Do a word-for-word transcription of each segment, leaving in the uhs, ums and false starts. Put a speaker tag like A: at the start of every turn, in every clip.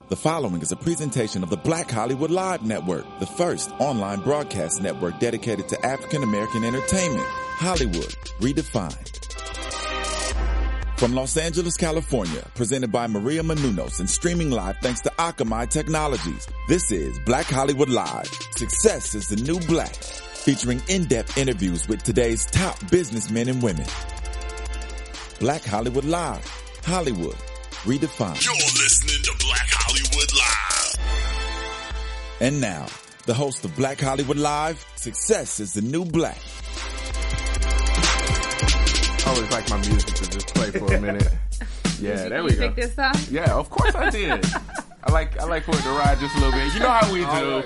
A: The following is a presentation of the Black Hollywood Live Network, the first online broadcast network dedicated to African American entertainment. Hollywood Redefined. From Los Angeles, California, presented by Maria Menounos and streaming live thanks to Akamai Technologies. This is Black Hollywood Live. Success is the new black. Featuring in-depth interviews with today's top businessmen and women. Black Hollywood Live. Hollywood Redefined.
B: You're listening to Black Hollywood Live.
A: And now, the host of Black Hollywood Live, Success is the New Black.
C: I always like my music to just play for a minute. Yeah,
D: you,
C: there
D: you
C: we go.
D: Pick this song?
C: Yeah, of course I did. I like I like for it to ride just a little bit. You know how we do.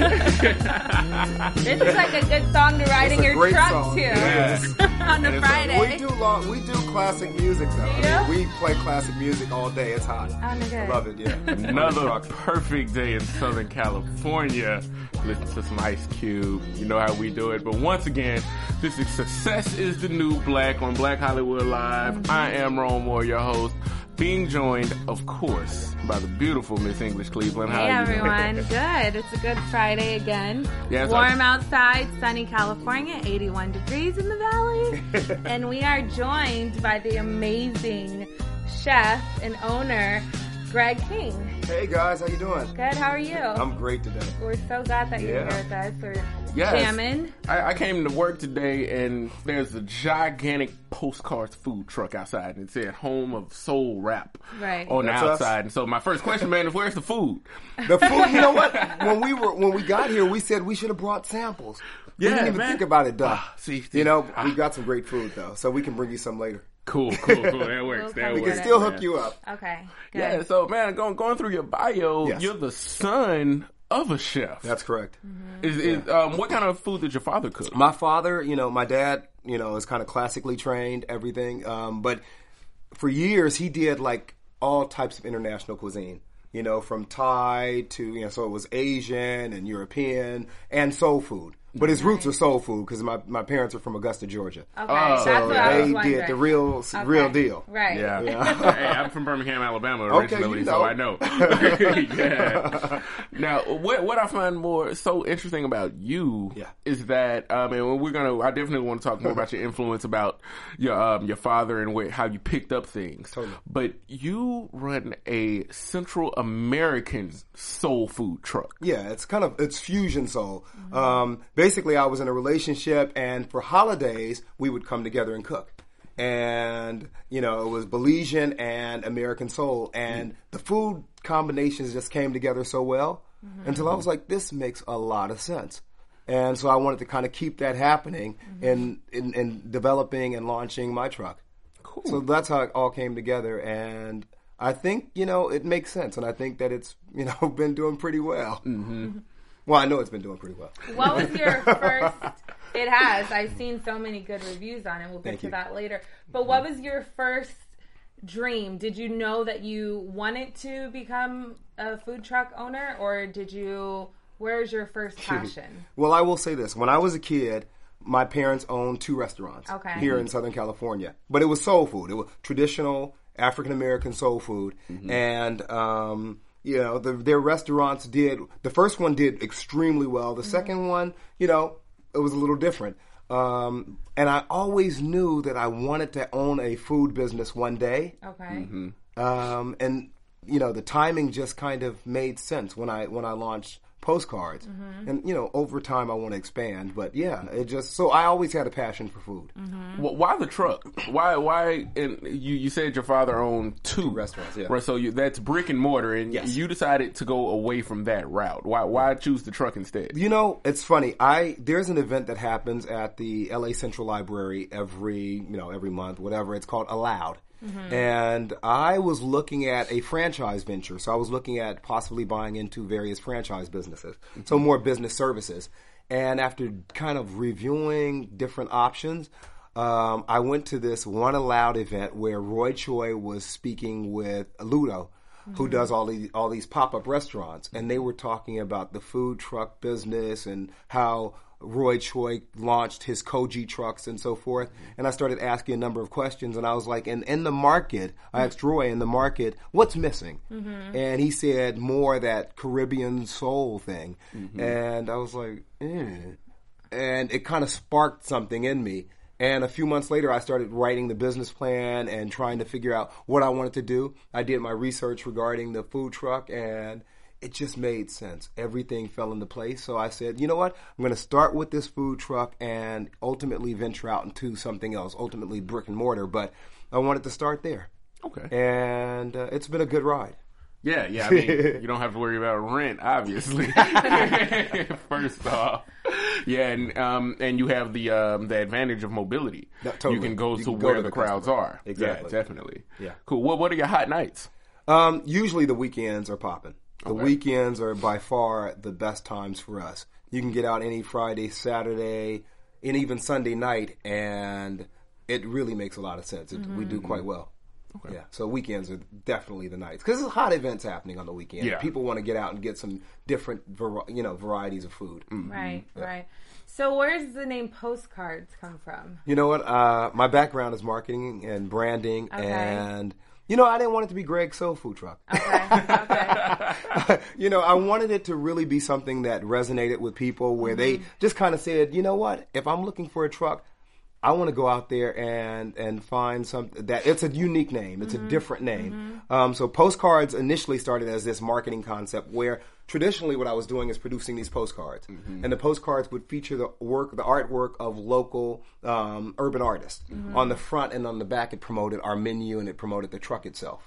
D: This is like a good song to ride in your
E: great
D: truck
E: song.
D: too.
C: Yes.
D: On a Friday.
E: We do long, we do classic music though. I
D: Yeah?
E: mean, we play classic music all day. It's hot.
D: Oh, no good.
E: I love it. Yeah.
C: Another perfect day in Southern California. Listen to some Ice Cube. You know how we do it. But once again, this is Success is the New Black on Black Hollywood Live. Mm-hmm. I am Rome Moore, your host. Being joined, of course, by the beautiful Miss English Cleveland. How
D: Hey
C: are you doing?
D: everyone, good. It's a good Friday again.
C: Yeah, it's
D: Warm
C: like-
D: outside, sunny California, eighty-one degrees in the valley. And we are joined by the amazing chef and owner, Greg King.
E: Hey guys, how you doing?
D: Good, how are you?
E: I'm great today.
D: We're so glad that you're
E: Yeah.
D: here with us. We're
C: Yes.
D: jamming.
C: I, I came to work today and there's a gigantic postcards food truck outside and it said home of soul rap
D: Right.
C: on
E: That's
C: the
E: us.
C: outside. And so my first question, man, is where's the food?
E: The food. You know what? When we were when we got here, we said we should have brought samples. We
C: Yeah,
E: didn't even
C: man.
E: think about it, Doug.
C: Ah, see,
E: you know,
C: ah.
E: we got some great food though, so we can bring you some later.
C: Cool, cool, cool. That works.
D: We'll
C: That
D: come
E: We
C: works.
E: can
D: get
E: still
C: man.
E: hook you up.
D: Okay, good.
C: Yeah, so man, going going through your bio,
E: Yes.
C: you're the son of a chef.
E: That's correct.
C: Is, is, um, what kind of food did your father cook?
E: My father, you know, my dad, you know, is kind of classically trained, everything. Um, but for years, he did like all types of international cuisine, you know, from Thai to, you know, so it was Asian and European and soul food. But his roots are soul food because my, my parents are from Augusta, Georgia.
D: Okay,
C: Oh,
D: that's
E: So
D: what I was
E: they
D: wondering.
E: did the real,
D: Okay.
E: real deal.
D: Right.
C: Yeah.
E: Yeah.
C: Hey, I'm from Birmingham, Alabama
E: Okay,
C: originally,
E: you
C: so
E: know.
C: I know. Yeah. Now, what what I find more so interesting about you
E: Yeah.
C: is that, um, and we're gonna, I definitely want to talk more about your influence about your um, your father and where, how you picked up things.
E: Totally.
C: But you run a Central American soul food truck.
E: Yeah, it's kind of, it's fusion soul. Um, basically, I was in a relationship, and for holidays, we would come together and cook. And, you know, it was Belizean and American soul. And the food combinations just came together so well until I was like, this makes a lot of sense. And so I wanted to kind of keep that happening in, in, in developing and launching my truck.
C: Cool.
E: So that's how it all came together. And I think, you know, it makes sense. And I think that it's, you know, been doing pretty well. Mm-hmm. Well, I know it's been doing pretty well.
D: What was your first? It has. I've seen so many good reviews on it. We'll get
E: Thank
D: to
E: you.
D: that later. But what was your first dream? Did you know that you wanted to become a food truck owner, or did you? Where's your first passion?
E: Well, I will say this. When I was a kid, my parents owned two restaurants
D: Okay.
E: here in Southern California. But it was soul food. It was traditional African-American soul food. And, um, you know, the, their restaurants did, the first one did extremely well. The second one, you know, it was a little different. Um, and I always knew that I wanted to own a food business one day.
D: Okay.
E: Um, and, you know, the timing just kind of made sense when I when I launched Postcards. And, you know, over time I want to expand. But, yeah, it just, so I always had a passion for food.
C: Well, why the truck? Why? Why? And you, you said your father owned two,
E: restaurants, yeah.
C: Right. So you, that's brick and mortar, and
E: Yes.
C: you decided to go away from that route. Why? Why choose the truck instead?
E: You know, it's funny. I there's an event that happens at the L A Central Library every, you know, every month, whatever. It's called Allowed. And I was looking at a franchise venture. So I was looking at possibly buying into various franchise businesses. So more business services. And after kind of reviewing different options, um, I went to this One Allowed event where Roy Choi was speaking with Ludo, who does all these all these pop-up restaurants, and they were talking about the food truck business and how Roy Choi launched his Koji trucks and so forth. And I started asking a number of questions. And I was like, in, in the market, I asked Roy, in the market, what's missing? Mm-hmm. And he said more that Caribbean soul thing. Mm-hmm. And I was like, eh. And it kind of sparked something in me. And a few months later, I started writing the business plan and trying to figure out what I wanted to do. I did my research regarding the food truck, and it just made sense. Everything fell into place. So I said, you know what? I'm going to start with this food truck and ultimately venture out into something else, ultimately brick and mortar. But I wanted to start there.
C: Okay.
E: And uh, it's been a good ride.
C: Yeah, yeah. I mean, you don't have to worry about rent, obviously. First off, yeah, and um, and you have the um, the advantage of mobility.
E: No, totally.
C: You can go
E: You
C: to
E: can go
C: where
E: to
C: the,
E: the
C: crowds
E: customer.
C: are.
E: Exactly.
C: Yeah, definitely.
E: Yeah.
C: Cool. What What are your hot nights?
E: Um, usually the weekends are popping. The
C: Okay.
E: weekends are by far the best times for us. You can get out any Friday, Saturday, and even Sunday night, and it really makes a lot of sense. It,
D: Mm-hmm.
E: We do quite well.
C: Okay.
E: Yeah, so weekends are definitely the nights because there's hot events happening on the weekend.
C: Yeah.
E: People want to get out and get some different, vari- you know, varieties of food.
D: Right, right. So where does the name Postcards come from?
E: You know what? Uh, my background is marketing and branding,
D: Okay.
E: and you know, I didn't want it to be Greg's Soul Food Truck.
D: Okay, okay.
E: You know, I wanted it to really be something that resonated with people, where they just kind of said, you know what? If I'm looking for a truck, I want to go out there and, and find something that it's a unique name. It's
D: Mm-hmm.
E: a different name. Mm-hmm. Um, so Postcards initially started as this marketing concept where traditionally what I was doing is producing these postcards. Mm-hmm. And the postcards would feature the work, the artwork of local um, urban artists. Mm-hmm. On the front and on the back, it promoted our menu and it promoted the truck itself.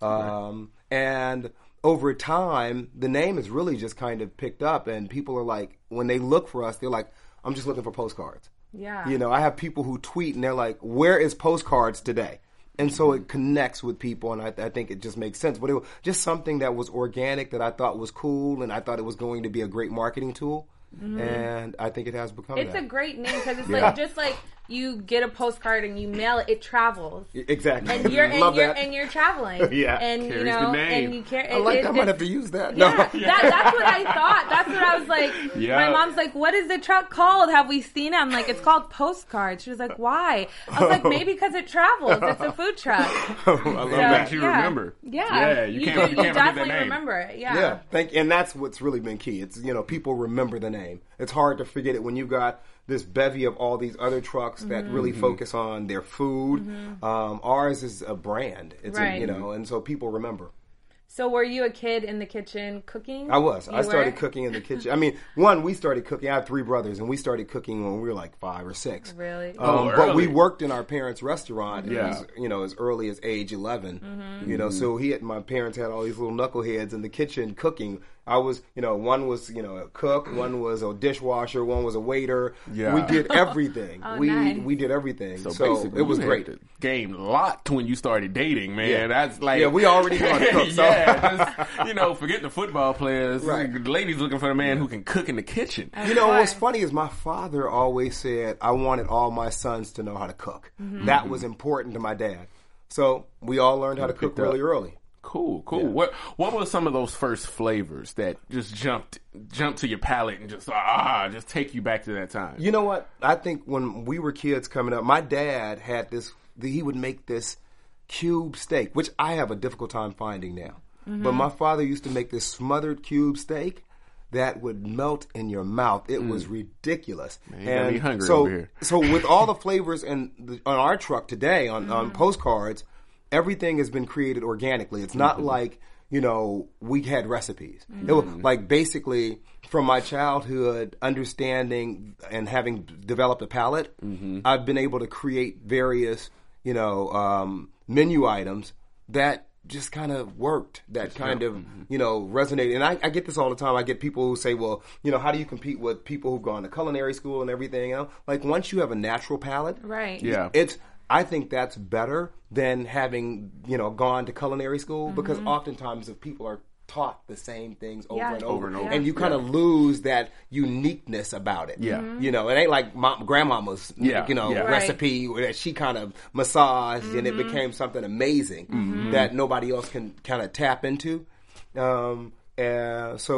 E: Um, and over time, the name has really just kind of picked up, and people are like, when they look for us, they're like, I'm just looking for postcards.
D: Yeah.
E: You know, I have people who tweet and they're like, where is Postcards today? And so it connects with people, and I, I think it just makes sense. But it was just something that was organic that I thought was cool, and I thought it was going to be a great marketing tool. Mm-hmm. And I think it has become
D: It's
E: that.
D: a great name because it's
E: Yeah.
D: like just like you get a postcard and you mail it, it travels.
E: Exactly.
D: And you're and
E: Love
D: you're
E: that.
D: and you're traveling.
E: Yeah.
D: And you
C: Carries
D: know
C: the name.
D: and you carry
E: I like
D: it,
E: that. I
D: it,
E: might have to use that.
D: Yeah,
E: No.
D: that, that's what I thought. That's what I was like.
C: Yeah.
D: My mom's like, "What is the truck called? Have we seen it?" I'm like, "It's called Postcards." She was like, "Why?" I was like, "Maybe because it travels. It's a food truck."
E: I love
C: It
E: that.
C: makes you
D: yeah.
C: remember.
D: Yeah,
C: Yeah, you can't- you can't forget that
D: definitely
C: name.
D: remember it. Yeah.
E: Yeah, thank, and that's what's really been key. It's, you know, people remember the name. It's hard to forget it when you've got this bevy of all these other trucks that
D: Mm-hmm.
E: really focus on their food. Um, ours is a brand. It's a,
D: Right.
E: you know, and so people remember.
D: So, were you a kid in the kitchen cooking?
E: I was.
D: You
E: I started
D: were?
E: cooking in the kitchen. I mean, one, we started cooking. I have three brothers, and we started cooking when we were like five or six.
D: Really?
C: Oh,
E: Um, but we
C: early.
E: worked in our parents' restaurant,
C: Yeah.
E: as, you know, as early as age eleven.
D: Mm-hmm.
E: You know, so he had, my parents had all these little knuckleheads in the kitchen cooking. I was, you know, one was, you know, a cook, one was a dishwasher, one was a waiter.
C: Yeah.
E: We did everything.
D: Oh,
E: we
D: nice.
E: we did everything.
C: So,
E: So,
C: basically,
E: it was
C: you
E: great.
C: had the game locked when you started dating, man.
E: Yeah.
C: That's like
E: Yeah, we already know how to cook. So.
C: yeah, just, you know, forget the football players.
E: Right.
C: The ladies looking for the man who can cook in the kitchen.
E: You know,
D: Boy.
E: what's funny is my father always said, I wanted all my sons to know how to cook.
D: Mm-hmm.
E: That was important to my dad. So we all learned how to cook
C: picked up.
E: really early.
C: Cool, cool. What what were some of those first flavors that just jumped jumped to your palate and just ah just take you back to that time?
E: You know what? I think when we were kids coming up, my dad had this, he would make this cube steak, which I have a difficult time finding now.
D: Mm-hmm.
E: But my father used to make this smothered cube steak that would melt in your mouth. It was ridiculous.
C: you got me hungry
E: so,
C: over here.
E: so with all the flavors in the, on our truck today, on,
D: Mm-hmm.
E: on postcards, everything has been created organically. It's not like, you know, we had recipes. It was like basically from my childhood understanding and having developed a palate, I've been able to create various, you know, um, menu items that just kind of worked, that kind of, you know, resonated. And I, I get this all the time. I get people who say, well, you know, how do you compete with people who've gone to culinary school and everything else? Like once you have a natural palate,
D: Right.
C: Yeah.
E: it's, I think that's better than having, you know, gone to culinary school
D: Mm-hmm.
E: because oftentimes if people are taught the same things over
D: Yeah.
E: and
C: Over
E: over,
C: and over.
E: and you kind of lose that uniqueness about it.
C: Yeah.
D: Mm-hmm.
E: You know, it ain't like mom, grandmama's,
C: Yeah,
E: you know,
C: yeah.
D: Right.
E: recipe that she kind of massaged and
D: Mm-hmm.
E: it became something amazing that nobody else can kind of tap into. Um, and so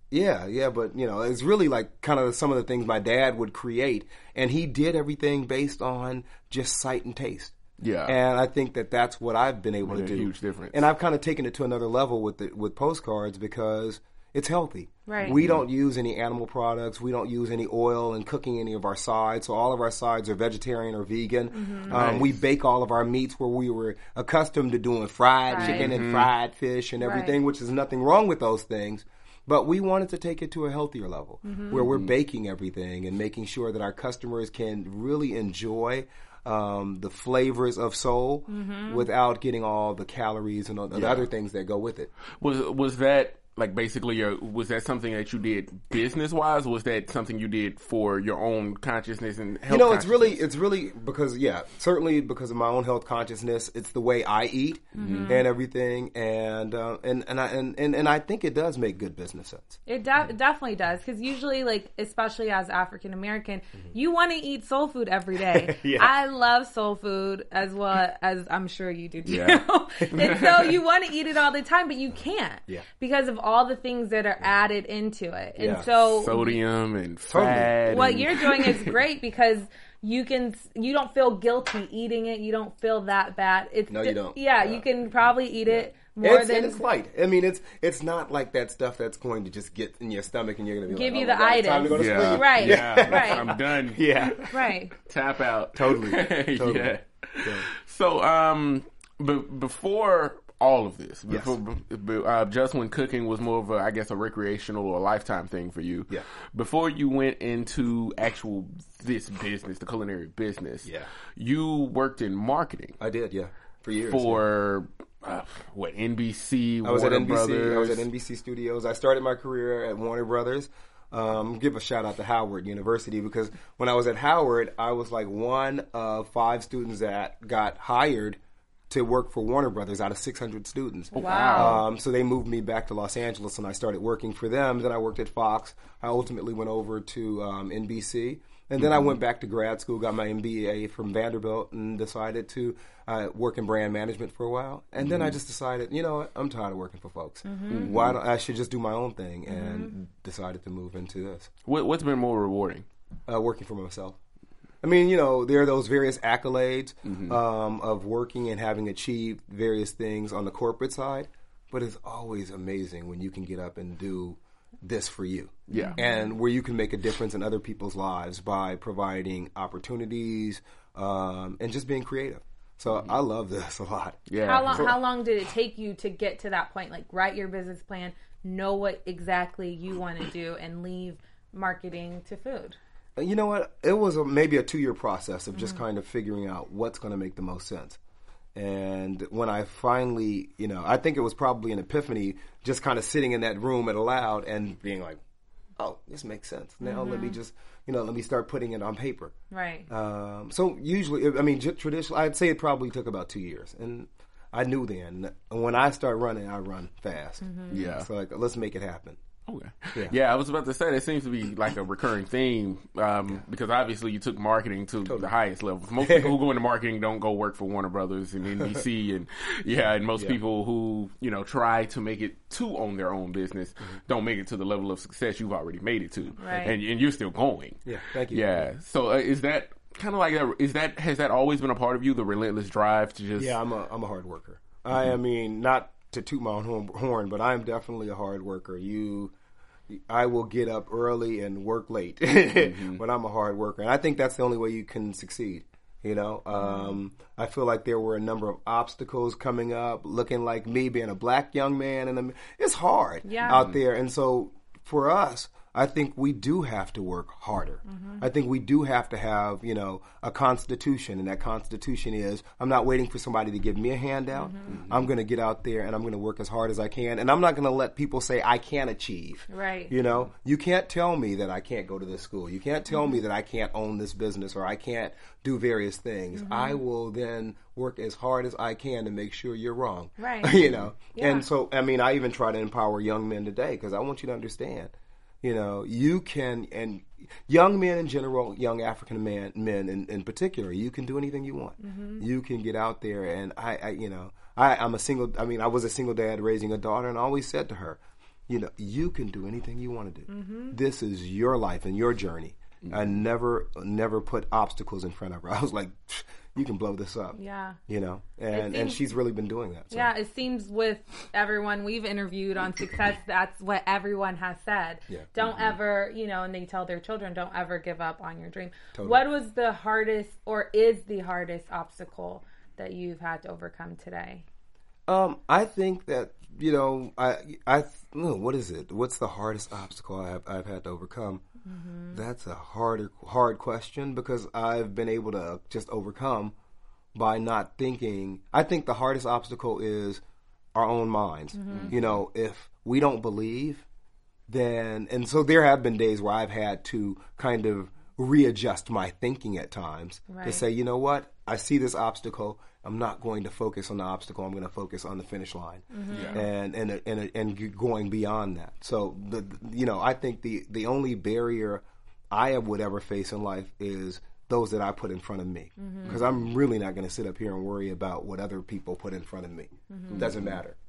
E: Yeah, yeah, but, you know, it's really like kind of some of the things my dad would create, and he did everything based on just sight and taste.
C: Yeah.
E: And I think that that's what I've been able
C: Made
E: to
C: a
E: do.
C: huge difference.
E: And I've kind of taken it to another level with the, with postcards because it's healthy.
D: Right.
E: We don't use any animal products. We don't use any oil in cooking any of our sides. So all of our sides are vegetarian or vegan.
D: Mm-hmm.
E: Um,
C: Nice.
E: We bake all of our meats where we were accustomed to doing fried
D: Right.
E: chicken
C: Mm-hmm.
E: and fried fish and everything,
D: Right.
E: which is nothing wrong with those things. But we wanted to take it to a healthier level
D: Mm-hmm.
E: where we're baking everything and making sure that our customers can really enjoy um, the flavors of soul
D: Mm-hmm.
E: without getting all the calories and all the
C: Yeah.
E: other things that go with it.
C: Was was that like basically your was that something that you did business wise, or was that something you did for your own consciousness and health?
E: You know, it's really,
C: consciousness?
E: it's really because, yeah, certainly because of my own health consciousness. It's the way I eat
D: Mm-hmm.
E: and everything, and uh, and and I and, and and I think it does make good business sense.
D: It de- definitely does, because usually, like, especially as African American, you want to eat soul food every day.
E: Yeah.
D: I love soul food as well as I'm sure you do too.
C: Yeah.
D: And so you want to eat it all the time, but you can't
E: Yeah.
D: because of all the things that are added into it. And
E: Yeah.
D: so
C: sodium and
E: Totally.
C: fat.
D: what
C: and-
D: you're doing is great because you can you don't feel guilty eating it. You don't feel that bad. It's
E: No, you don't.
D: Yeah,
E: Yeah.
D: you can probably eat it more
E: It's,
D: than
E: and it's light. I mean, it's it's not like that stuff that's going to just get in your stomach and you're going to be
D: Give
E: like,
D: you
E: oh
D: the
E: my God, it's time to go to
C: yeah.
E: sleep.
D: Right.
C: Yeah.
D: Right.
C: I'm done.
E: Yeah.
D: right.
C: Tap out.
E: Totally. Totally.
C: yeah. So, um, b- before all of this,
E: Yes.
C: before b- b- uh, just when cooking was more of a, I guess, a recreational or a lifetime thing for you.
E: Yeah.
C: Before you went into actual this business, the culinary business.
E: Yeah.
C: You worked in marketing
E: I did, yeah, for years.
C: for uh, what N B C,
E: I was
C: Warner
E: at N B C.
C: Brothers.
E: I was at N B C Studios. I started my career at Warner Brothers. Um, give a shout out to Howard University because when I was at Howard, I was like one of five students that got hired to work for Warner Brothers out of six hundred students.
D: Wow.
E: Um, so they moved me back to Los Angeles and I started working for them. Then I worked at Fox. I ultimately went over to um, N B C. And then I went back to grad school, got my M B A from Vanderbilt, and decided to uh, work in brand management for a while. And then I just decided, you know what, I'm tired of working for folks. Why don't I should just do my own thing? And decided to move into this,
C: What, what's been more rewarding?
E: uh, working for myself. I mean, you know, there are those various accolades um, of working and having achieved various things on the corporate side, but it's always amazing when you can get up and do this for you.
C: Yeah.
E: And where you can make a difference in other people's lives by providing opportunities um, and just being creative. So I love this a lot.
C: Yeah.
D: How long? How long did it take you to get to that point? Like, write your business plan, know what exactly you want to do, and leave marketing to food.
E: You know what? It was a, maybe a two-year process of just kind of figuring out what's going to make the most sense. And when I finally, you know, I think it was probably an epiphany, just kind of sitting in that room at Aloud and being like, oh, this makes sense. Now let me just, you know, let me start putting it on paper.
D: Right.
E: Um, so usually, I mean, j- traditionally, I'd say it probably took about two years. And I knew then, when I start running, I run fast.
C: Yeah.
E: So like, let's make it happen.
C: Okay.
E: Yeah.
C: Yeah. I was about to say that seems to be like a recurring theme um, because obviously you took marketing to the highest levels. Most people who go into marketing don't go work for Warner Brothers and N B C and yeah, and most
E: Yeah.
C: people who you know try to make it to own their own business don't make it to the level of success you've already made it to,
D: Right.
C: and and you're still going.
E: Yeah, thank you.
C: Yeah. So uh, is that kind of like that? Is that has that always been a part of you? The relentless drive to just
E: Yeah, I'm a I'm a hard worker. I, I mean, not to toot my own horn- horn, but I'm definitely a hard worker. You, I will get up early and work late, but I'm a hard worker, and I think that's the only way you can succeed. You know, um, I feel like there were a number of obstacles coming up. Looking like me, being a black young man, and it's hard
D: Yeah.
E: out there. And so, for us, I think we do have to work harder. I think we do have to have, you know, a constitution, and that constitution is I'm not waiting for somebody to give me a handout. I'm going to get out there and I'm going to work as hard as I can, and I'm not going to let people say I can't achieve.
D: Right.
E: You know, you can't tell me that I can't go to this school. You can't tell me that I can't own this business or I can't do various things. I will then work as hard as I can to make sure you're wrong.
D: Right.
E: You know,
D: Yeah.
E: and so, I mean, I even try to empower young men today because I want you to understand. You know, you can, and young men in general, young African man, men in, in particular, you can do anything you want. You can get out there, and I, I you know, I, I'm a single, I mean, I was a single dad raising a daughter, and I always said to her, you know, you can do anything you want to do. Mm-hmm. This is your life and your journey. Mm-hmm. I never, never put obstacles in front of her. I was like, you can blow this up.
D: Yeah.
E: You know, and,
D: seems,
E: and she's really been doing that. So.
D: Yeah, it seems with everyone we've interviewed on Success, that's what everyone has said.
E: Yeah.
D: Don't
E: mm-hmm.
D: ever, you know, and they tell their children, don't ever give up on your dream.
E: Totally.
D: What was the hardest or is the hardest obstacle that you've had to overcome today?
E: Um, I think that, you know, I, I, no, what is it? What's the hardest obstacle I've, I've had to overcome? Mm-hmm. That's a harder, hard question because I've been able to just overcome by not thinking. I think the hardest obstacle is our own minds. Mm-hmm. You know, if we don't believe, then, and so there have been days where I've had to kind of readjust my thinking at times right. to say, you know what, I see this obstacle. I'm not going to focus on the obstacle. I'm going to focus on the finish line, mm-hmm. yeah. and, and and and going beyond that. So the you know I think the the only barrier I would ever face in life is those that I put in front of me, because mm-hmm. I'm really not going to sit up here and worry about what other people put in front of me. Mm-hmm. It doesn't matter.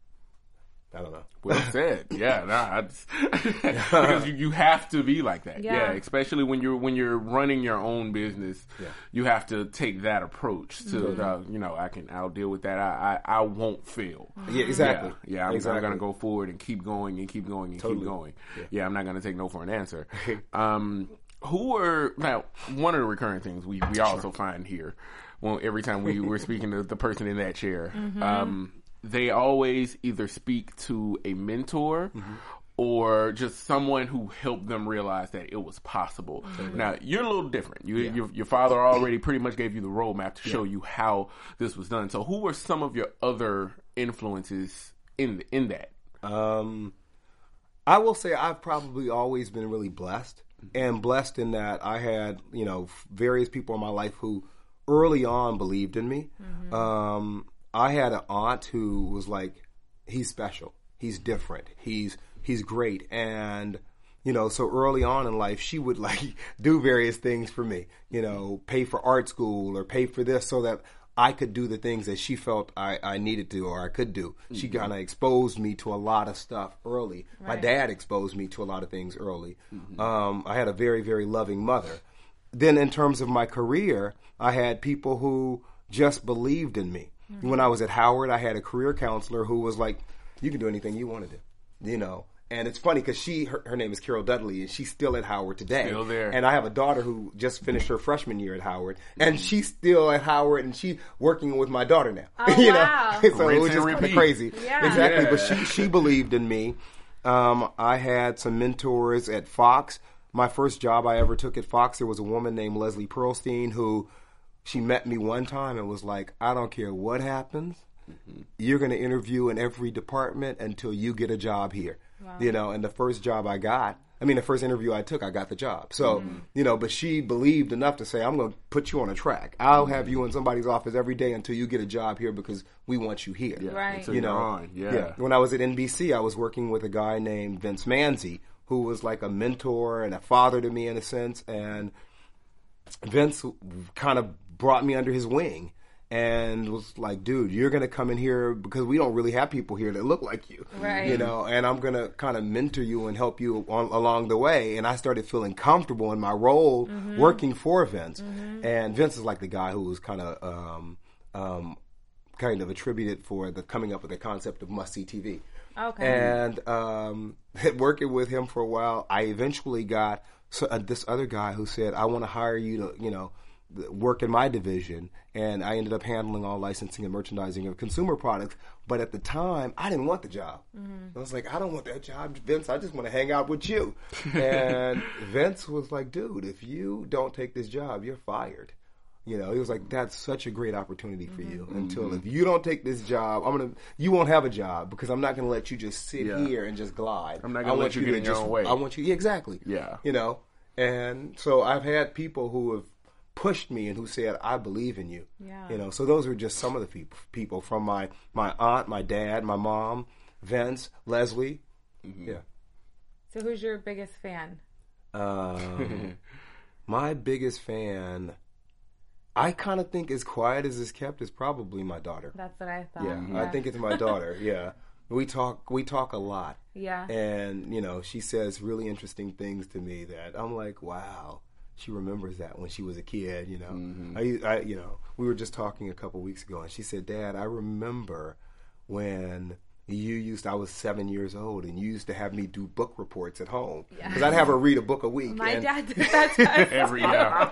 E: I don't know.
C: Well said. Yeah, nah, I just, because you, you have to be like that. Yeah. yeah, especially when you're when you're running your own business, yeah. you have to take that approach to mm-hmm. uh, you know I can I'll deal with that. I I, I won't fail.
E: Yeah, exactly.
C: Yeah, yeah I'm,
E: exactly.
C: I'm gonna go forward and keep going and keep going and
E: totally.
C: keep going.
E: Yeah.
C: yeah, I'm not gonna take no for an answer. um, who are now one of the recurring things we we also sure. find here, well, every time we we're speaking to the person in that chair. Mm-hmm. Um, they always either speak to a mentor mm-hmm. or just someone who helped them realize that it was possible. Mm-hmm. Now, you're a little different. You, yeah. your, your father already pretty much gave you the roadmap to yeah. show you how this was done. So who were some of your other influences in in that?
E: Um, I will say I've probably always been really blessed. Mm-hmm. And blessed in that I had, you know, various people in my life who early on believed in me. Mm-hmm. Um I had an aunt who was like, he's special, he's different, he's he's great, and you know, so early on in life, she would like do various things for me, you know, pay for art school or pay for this so that I could do the things that she felt I, I needed to or I could do. Mm-hmm. She kind of exposed me to a lot of stuff early. Right. My dad exposed me to a lot of things early. Mm-hmm. Um, I had a very, very loving mother. Then in terms of my career, I had people who just believed in me. Mm-hmm. When I was at Howard, I had a career counselor who was like, you can do anything you want to do, you know. And it's funny because she, her, her name is Carol Dudley, and she's still at Howard today.
C: Still there.
E: And I have a daughter who just finished her freshman year at Howard, and mm-hmm. she's still at Howard, and she's working with my daughter now.
D: Oh,
E: you
D: wow.
E: know? So it was just kind of crazy.
D: Yeah.
E: Exactly.
C: Yeah.
E: But she, she believed in me. Um, I had some mentors at Fox. My first job I ever took at Fox, there was a woman named Leslie Pearlstein who... She met me one time and was like, I don't care what happens. Mm-hmm. You're going to interview in every department until you get a job here. Wow. You know, and the first job I got, I mean, the first interview I took, I got the job. So, mm-hmm. you know, but she believed enough to say, I'm going to put you on a track. I'll have you in somebody's office every day until you get a job here because we want you here.
C: Yeah.
D: Right.
C: Until
E: you know,
C: you're on. Yeah.
E: yeah. When I was at N B C, I was working with a guy named Vince Manzi, who was like a mentor and a father to me in a sense. And Vince kind of brought me under his wing and was like, dude, you're going to come in here because we don't really have people here that look like you,
D: right.
E: you know, and I'm going to kind of mentor you and help you on, along the way. And I started feeling comfortable in my role mm-hmm. working for Vince. Mm-hmm. And Vince is like the guy who was kind of, um, um, kind of attributed for the coming up with the concept of must-see T V.
D: Okay.
E: And um, working with him for a while, I eventually got so, uh, this other guy who said, I want to hire you to, you know, work in my division, and I ended up handling all licensing and merchandising of consumer products. But at the time, I didn't want the job. Mm-hmm. I was like, I don't want that job, Vince. I just want to hang out with you. And Vince was like, dude, if you don't take this job, you're fired. You know, he was like, that's such a great opportunity for you. Mm-hmm. Until if you don't take this job, I'm gonna, you won't have a job because I'm not gonna let you just sit
C: yeah.
E: here and just glide.
C: I'm not gonna let you, you get in your own way.
E: I want you, yeah, exactly.
C: Yeah.
E: You know, and so I've had people who have pushed me and who said, I believe in you.
D: Yeah.
E: You know, so those are just some of the people, people from my, my aunt, my dad, my mom, Vince, Leslie. Mm-hmm. Yeah.
D: So who's your biggest fan?
E: Um, my biggest fan, I kind of think as quiet as it's kept is probably my daughter.
D: That's what I thought.
E: Yeah,
D: yeah.
E: I think it's my daughter, yeah. We talk. We talk a lot.
D: Yeah.
E: And you know, she says really interesting things to me that I'm like, wow. She remembers that when she was a kid. You know, mm-hmm. I, I, you know, we were just talking a couple weeks ago, and she said, "Dad, I remember when." You used, I was seven years old, and you used to have me do book reports at home. Because yeah. I'd have her read a book a week.
D: My
E: and
D: dad did that
C: every year.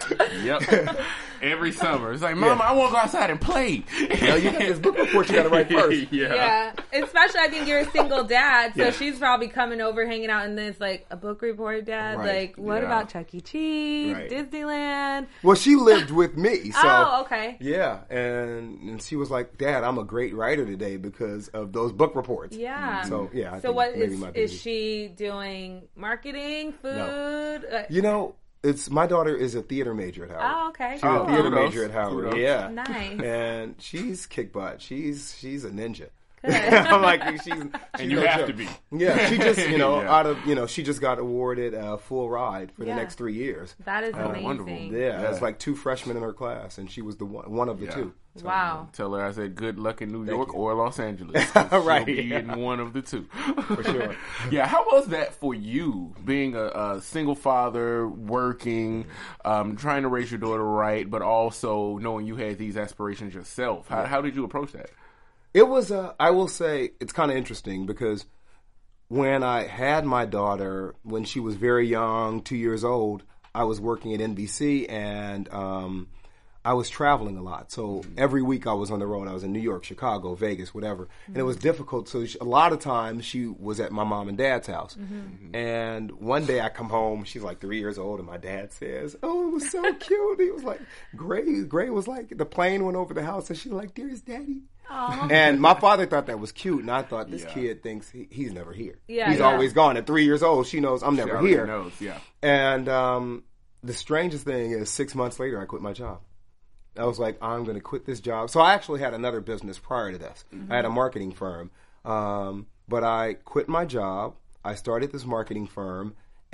C: Yep. Every summer. It's like, Mama, yeah. I want to go outside and play.
E: You know, you got this book report you got to write first.
C: Yeah.
D: yeah. Especially, I think you're a single dad, so
E: yeah.
D: she's probably coming over, hanging out, and then it's like, a book report, Dad?
E: Right.
D: Like, what
C: yeah.
D: about Chuck E. Cheese,
E: right.
D: Disneyland?
E: Well, she lived with me. So,
D: oh, okay.
E: Yeah. And, and she was like, Dad, I'm a great writer today because of those book reports.
D: Yeah. Yeah.
E: So yeah. I
D: so
E: think
D: what
E: maybe
D: is
E: my
D: is
E: baby.
D: she doing? Marketing, food?
E: No.
D: Uh,
E: You know, it's my daughter is a theater major at Howard.
D: oh, okay.
E: She's
C: Oh,
E: a theater
C: kudos.
E: major at Howard.
C: Kudos.
E: Yeah.
D: Nice.
E: And she's kick butt. She's she's a ninja.
D: Good.
E: I'm like she's, she's
C: And you
E: no
C: have
E: joke.
C: to be.
E: Yeah, she just you know
C: Yeah.
E: out of you know she just got awarded a full ride for
D: Yeah.
E: the next three years.
D: That is
C: Oh,
D: amazing.
C: wonderful.
E: Yeah,
C: Yeah.
E: it's like two freshmen in her class, and she was the one one of the
C: Yeah.
E: two.
D: Wow.
C: Tell her I said good luck in New York
E: you.
C: or Los Angeles. She'll
E: Right,
C: be
E: yeah.
C: in one of the two.
E: For sure.
C: Yeah, how was that for you, being a, a single father, working, um, trying to raise your daughter right, but also knowing you had these aspirations yourself? How, how did you approach that?
E: It was, uh, I will say, it's kind of interesting because when I had my daughter, when she was very young, two years old, I was working at N B C and um, I was traveling a lot. So every week I was on the road. I was in New York, Chicago, Vegas, whatever. Mm-hmm. And it was difficult. So she, a lot of times she was at my mom and dad's house. Mm-hmm. And one day I come home, she's like three years old, and my dad says, oh, it was so cute. He was like, Gray, Gray was like, the plane went over the house, and she was like, dearest daddy.
D: Aww.
E: And my father thought that was cute, and I thought this
C: Yeah.
E: kid thinks he, he's never here.
D: Yeah,
E: he's
D: yeah.
E: always gone. At three years old, she knows I'm
C: She
E: never
C: already
E: here.
C: knows, yeah.
E: And um, the strangest thing is, six months later, I quit my job. I was like, I'm going to quit this job. So I actually had another business prior to this. Mm-hmm. I had a marketing firm, um, but I quit my job. I started this marketing firm.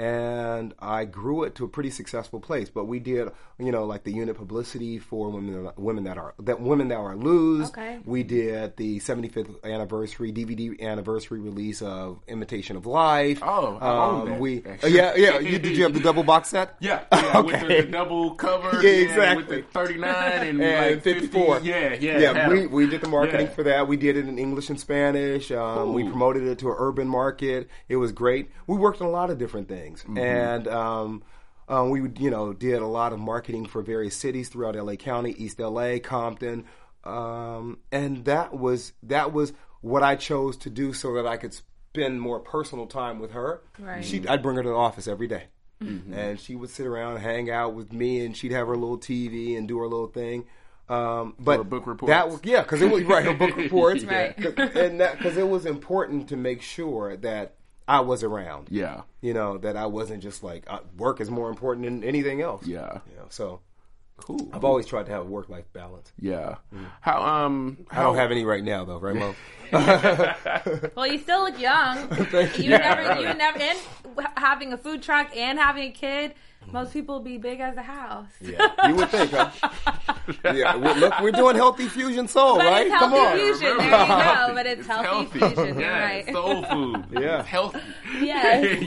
E: And I grew it to a pretty successful place. But we did, you know, like the unit publicity for women, women that are that women that are loose.
D: Okay.
E: We did the seventy-fifth anniversary D V D anniversary release of Imitation of Life.
C: Oh, I own that,
E: we uh,
C: actually.
E: yeah yeah. You, did you have the double box set?
C: Yeah, yeah
E: Okay.
C: with the, the double cover,
E: Yeah,
C: and
E: exactly.
C: with the thirty-nine and,
E: And
C: like
E: fifty-four.
C: fifty. Yeah, yeah,
E: yeah.
C: had
E: We
C: 'em.
E: we did the marketing
C: Yeah.
E: for that. We did it in English and Spanish. Um, we
C: Cool.
E: promoted it to an urban market. It was great. We worked on a lot of different things,
C: Mm-hmm.
E: and um, um, we you know did a lot of marketing for various cities throughout L A County, East L A, Compton, um, and that was that was what I chose to do so that I could spend more personal time with her.
D: Right.
E: She, I'd bring her to the office every day.
C: Mm-hmm.
E: And she would sit around and hang out with me, and she'd have her little T V and do her little thing. Um, but
C: Her book reports.
E: that was yeah, because it was right her book reports,
D: Right.
E: and that because it was important to make sure that I was around.
C: Yeah,
E: You know, that I wasn't just like uh, work is more important than anything else.
C: yeah,
E: You know, so
C: cool.
E: I've always tried to have a work life balance.
C: Yeah. How um
E: I
C: how
E: don't have any right now though, right, Mo?
D: Well, you still look young. you never, you never, and having a food truck and having a kid. Most people be big as a house.
E: Yeah, you would think, huh? Yeah, we look, we're doing healthy fusion soul,
D: But
E: right?
D: it's
E: Come
D: healthy
E: on.
D: fusion. There you go. But it's,
C: It's
D: healthy,
C: healthy.
D: fusion. You're
C: Yeah,
D: right.
C: soul food.
E: Yeah.
C: It's healthy.
D: Yes.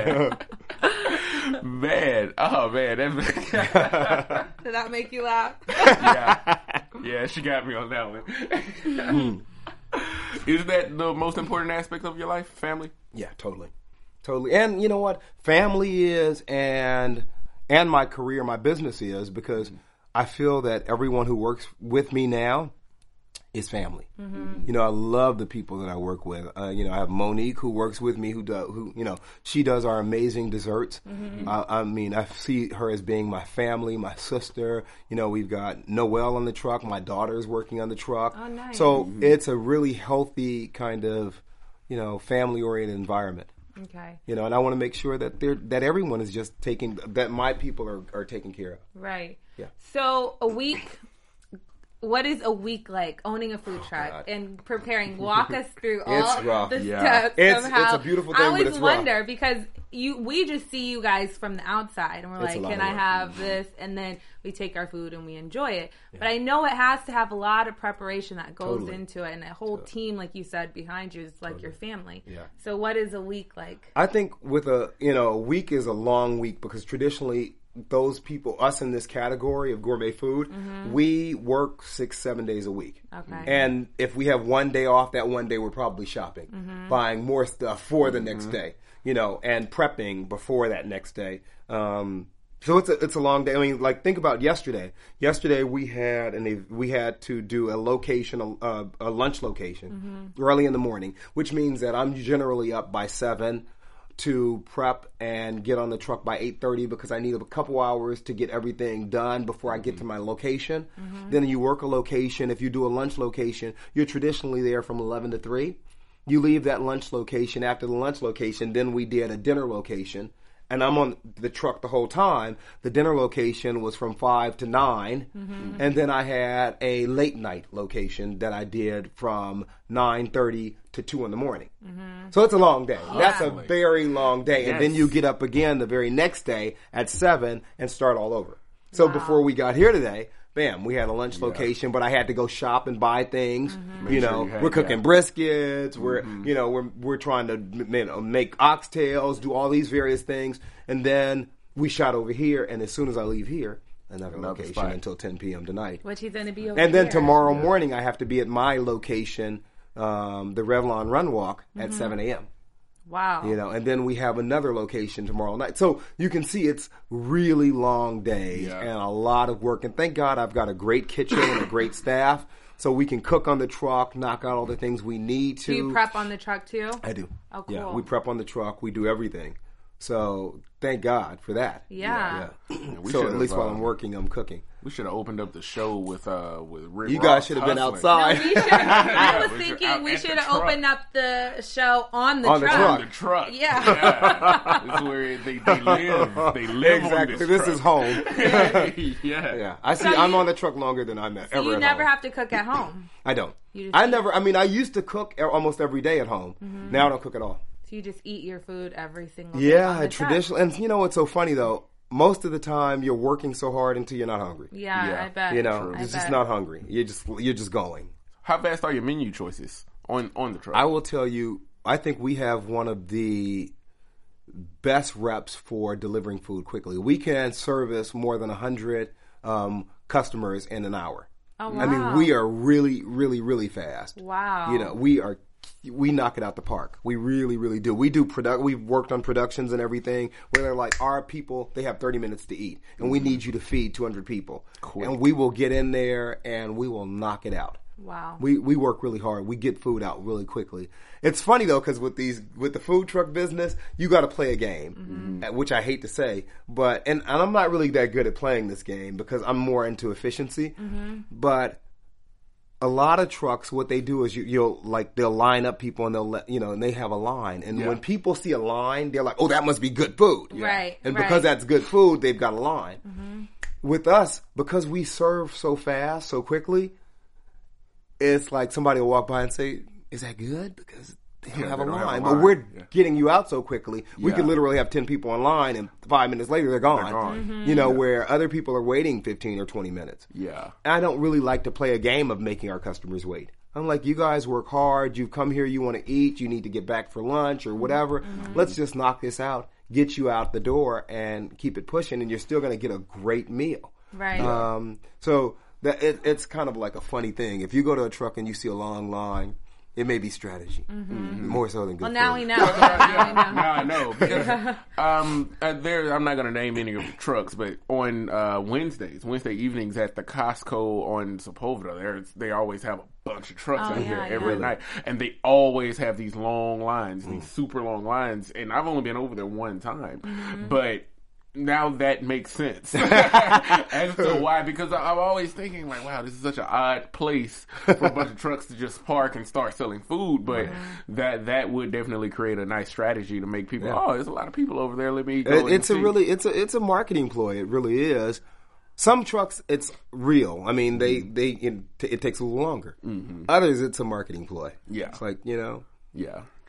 C: Yeah. Man, oh man, that,
D: Did that make you laugh?
C: yeah, yeah, she got me on that one. Is that the most important aspect of your life, family?
E: Yeah, totally. Totally. And you know what? Family is and and my career, my business is, because I feel that everyone who works with me now is family. Mm-hmm. You know, I love the people that I work with. Uh, you know, I have Monique who works with me who does who, you know, she does our amazing desserts. Mm-hmm. I, I mean, I see her as being my family, my sister. You know, we've got Noelle on the truck. My daughter's working on the truck.
D: Oh, nice.
E: So it's a really healthy kind of, you know, family-oriented environment.
D: Okay.
E: You know, and I want to make sure that they're that everyone is just taking that my people are, are taken care of.
D: Right.
E: Yeah.
D: So a week. What is a week like owning a food truck
E: God.
D: and preparing? Walk us through
E: It's
D: all
E: rough.
D: the
C: Yeah.
D: steps
E: It's-
D: of how.
E: it's a beautiful thing,
D: I
E: but
D: always
E: it's rough.
D: wonder because you we just see you guys from the outside, and we're
E: It's a
D: like,
E: lot
D: can
E: of
D: I
E: work.
D: have this? And then we take our food and we enjoy it. Yeah. But I know it has to have a lot of preparation that goes
E: Totally.
D: into it, and a whole team, like you said, behind you is like totally. Your family.
E: Yeah.
D: So what is a week like?
E: I think with a you know a week is a long week because traditionally those people, us in this category of gourmet food, mm-hmm. we work six, seven days a week.
D: Okay.
E: And if we have one day off, that one day we're probably shopping, mm-hmm. buying more stuff for the next mm-hmm. day, you know, and prepping before that next day. Um, so it's a it's a long day. I mean, like think about yesterday. Yesterday we had and we had to do a location, a, a lunch location, mm-hmm. early in the morning, which means that I'm generally up by seven. To prep and get on the truck by eight thirty because I need a couple hours to get everything done before I get to my location. Mm-hmm. Then you work a location. If you do a lunch location, you're traditionally there from eleven to three. You leave that lunch location. After the lunch location, then we did a dinner location. And I'm on the truck the whole time. The dinner location was from five to nine. Mm-hmm. And then I had a late night location that I did from nine thirty to two in the morning. Mm-hmm. So it's a long day. Yeah. That's a very long day. Yes. And then you get up again the very next day at seven and start all over. So wow. before we got here today, bam, we had a lunch yeah. location, but I had to go shop and buy things. Mm-hmm. You know, sure you had, we're cooking yeah. briskets. We're, mm-hmm. you know, we're we're trying to you know, make oxtails, do all these various things, and then we shot over here. And as soon as I leave here, another, another location spot. Until ten p.m. tonight.
D: What you going to be over
E: And then
D: here?
E: tomorrow
D: yeah.
E: morning, I have to be at my location, um, the Revlon Run Walk, at mm-hmm. seven a.m.
D: Wow.
E: You know, and then we have another location tomorrow night. So you can see it's really long days yeah. and a lot of work. And thank God I've got a great kitchen and a great staff. So we can cook on the truck, knock out all the things we need to.
D: Do you prep on the truck too?
E: I do.
D: Oh, cool.
E: Yeah, we prep on the truck. We do everything. So thank God for that.
D: Yeah.
E: yeah. yeah. So at least uh, while I'm working, I'm cooking.
C: We should have opened up the show with uh with Rick
E: You
C: Ross
E: guys should have been outside.
D: No, we should. I was thinking we should have opened up the show on the
E: on
D: truck.
E: The truck.
C: On the truck.
D: Yeah.
C: yeah. This is where they, they live. They live
E: exactly.
C: on this,
E: this
C: truck.
E: is home.
C: yeah.
E: Yeah. I see.
D: So
E: I'm
D: you,
E: on the truck longer than I'm
D: so
E: ever.
D: You
E: at
D: never
E: home.
D: have to cook at home.
E: I don't.
D: You just
E: I
D: eat.
E: never. I mean, I used to cook almost every day at home. Mm-hmm. Now I don't cook at all.
D: So you just eat your food every single day.
E: Yeah, traditional. And you know what's so funny though? Most of the time, you're working so hard until you're not hungry.
D: Yeah, yeah. I bet.
E: You know,
D: True.
E: you're just not hungry. You're just you're just going.
C: How vast are your menu choices on on the truck?
E: I will tell you. I think we have one of the best reps for delivering food quickly. We can service more than a hundred um, customers in an hour.
D: Oh wow!
E: I mean, we are really, really, really fast.
D: Wow!
E: You know, we are. We knock it out the park. We really, really do. We do product. We've worked on productions and everything where they're like, our people, they have thirty minutes to eat, and we need you to feed two hundred people. Quick. And we will get in there and we will knock it out.
D: Wow.
E: We we work really hard. We get food out really quickly. It's funny though because with these with the food truck business, you got to play a game, mm-hmm. which I hate to say, but and, and I'm not really that good at playing this game because I'm more into efficiency, mm-hmm. but. A lot of trucks, what they do is you, you'll like they'll line up people and they'll let you know, and they have a line. And yeah. when people see a line, they're like, "Oh, that must be good food."
D: Yeah. Right.
E: And
D: right.
E: because that's good food, they've got a line.
D: Mm-hmm.
E: With us, because we serve so fast, so quickly, it's like somebody will walk by and say, "Is that good?" Because they don't, yeah, have, they a don't have a line. But we're yeah. getting you out so quickly. We yeah. could literally have ten people in line, and five minutes later they're gone.
C: They're gone.
D: Mm-hmm.
E: You know,
C: yeah.
E: where other people are waiting fifteen or twenty minutes.
C: Yeah.
E: I don't really like to play a game of making our customers wait. I'm like, you guys work hard. You've come here. You want to eat. You need to get back for lunch or whatever. Mm-hmm. Let's just knock this out, get you out the door, and keep it pushing, and you're still going to get a great meal.
D: Right.
E: Um, so that it, it's kind of like a funny thing. If you go to a truck and you see a long line, it may be strategy, mm-hmm. more so than good.
D: Well, now
E: food.
D: we know. now, we know.
C: now I know because um, uh, there. I'm not going to name any of the trucks, but on uh, Wednesdays, Wednesday evenings at the Costco on Sepulveda, there they always have a bunch of trucks
D: oh,
C: out
D: yeah,
C: here
D: yeah.
C: every night, and they always have these long lines, mm. these super long lines. And I've only been over there one time, mm-hmm. but. Now that makes sense as to why, because I'm always thinking like, wow, this is such an odd place for a bunch of trucks to just park and start selling food, but mm-hmm. that that would definitely create a nice strategy to make people, yeah. oh, there's a lot of people over there. Let me go.
E: It, it's
C: and
E: a
C: see.
E: really, it's a it's a marketing ploy. It really is. Some trucks, it's real. I mean, they they it, it takes a little longer. Mm-hmm. Others, it's a marketing ploy.
C: Yeah,
E: it's like you know,
C: yeah.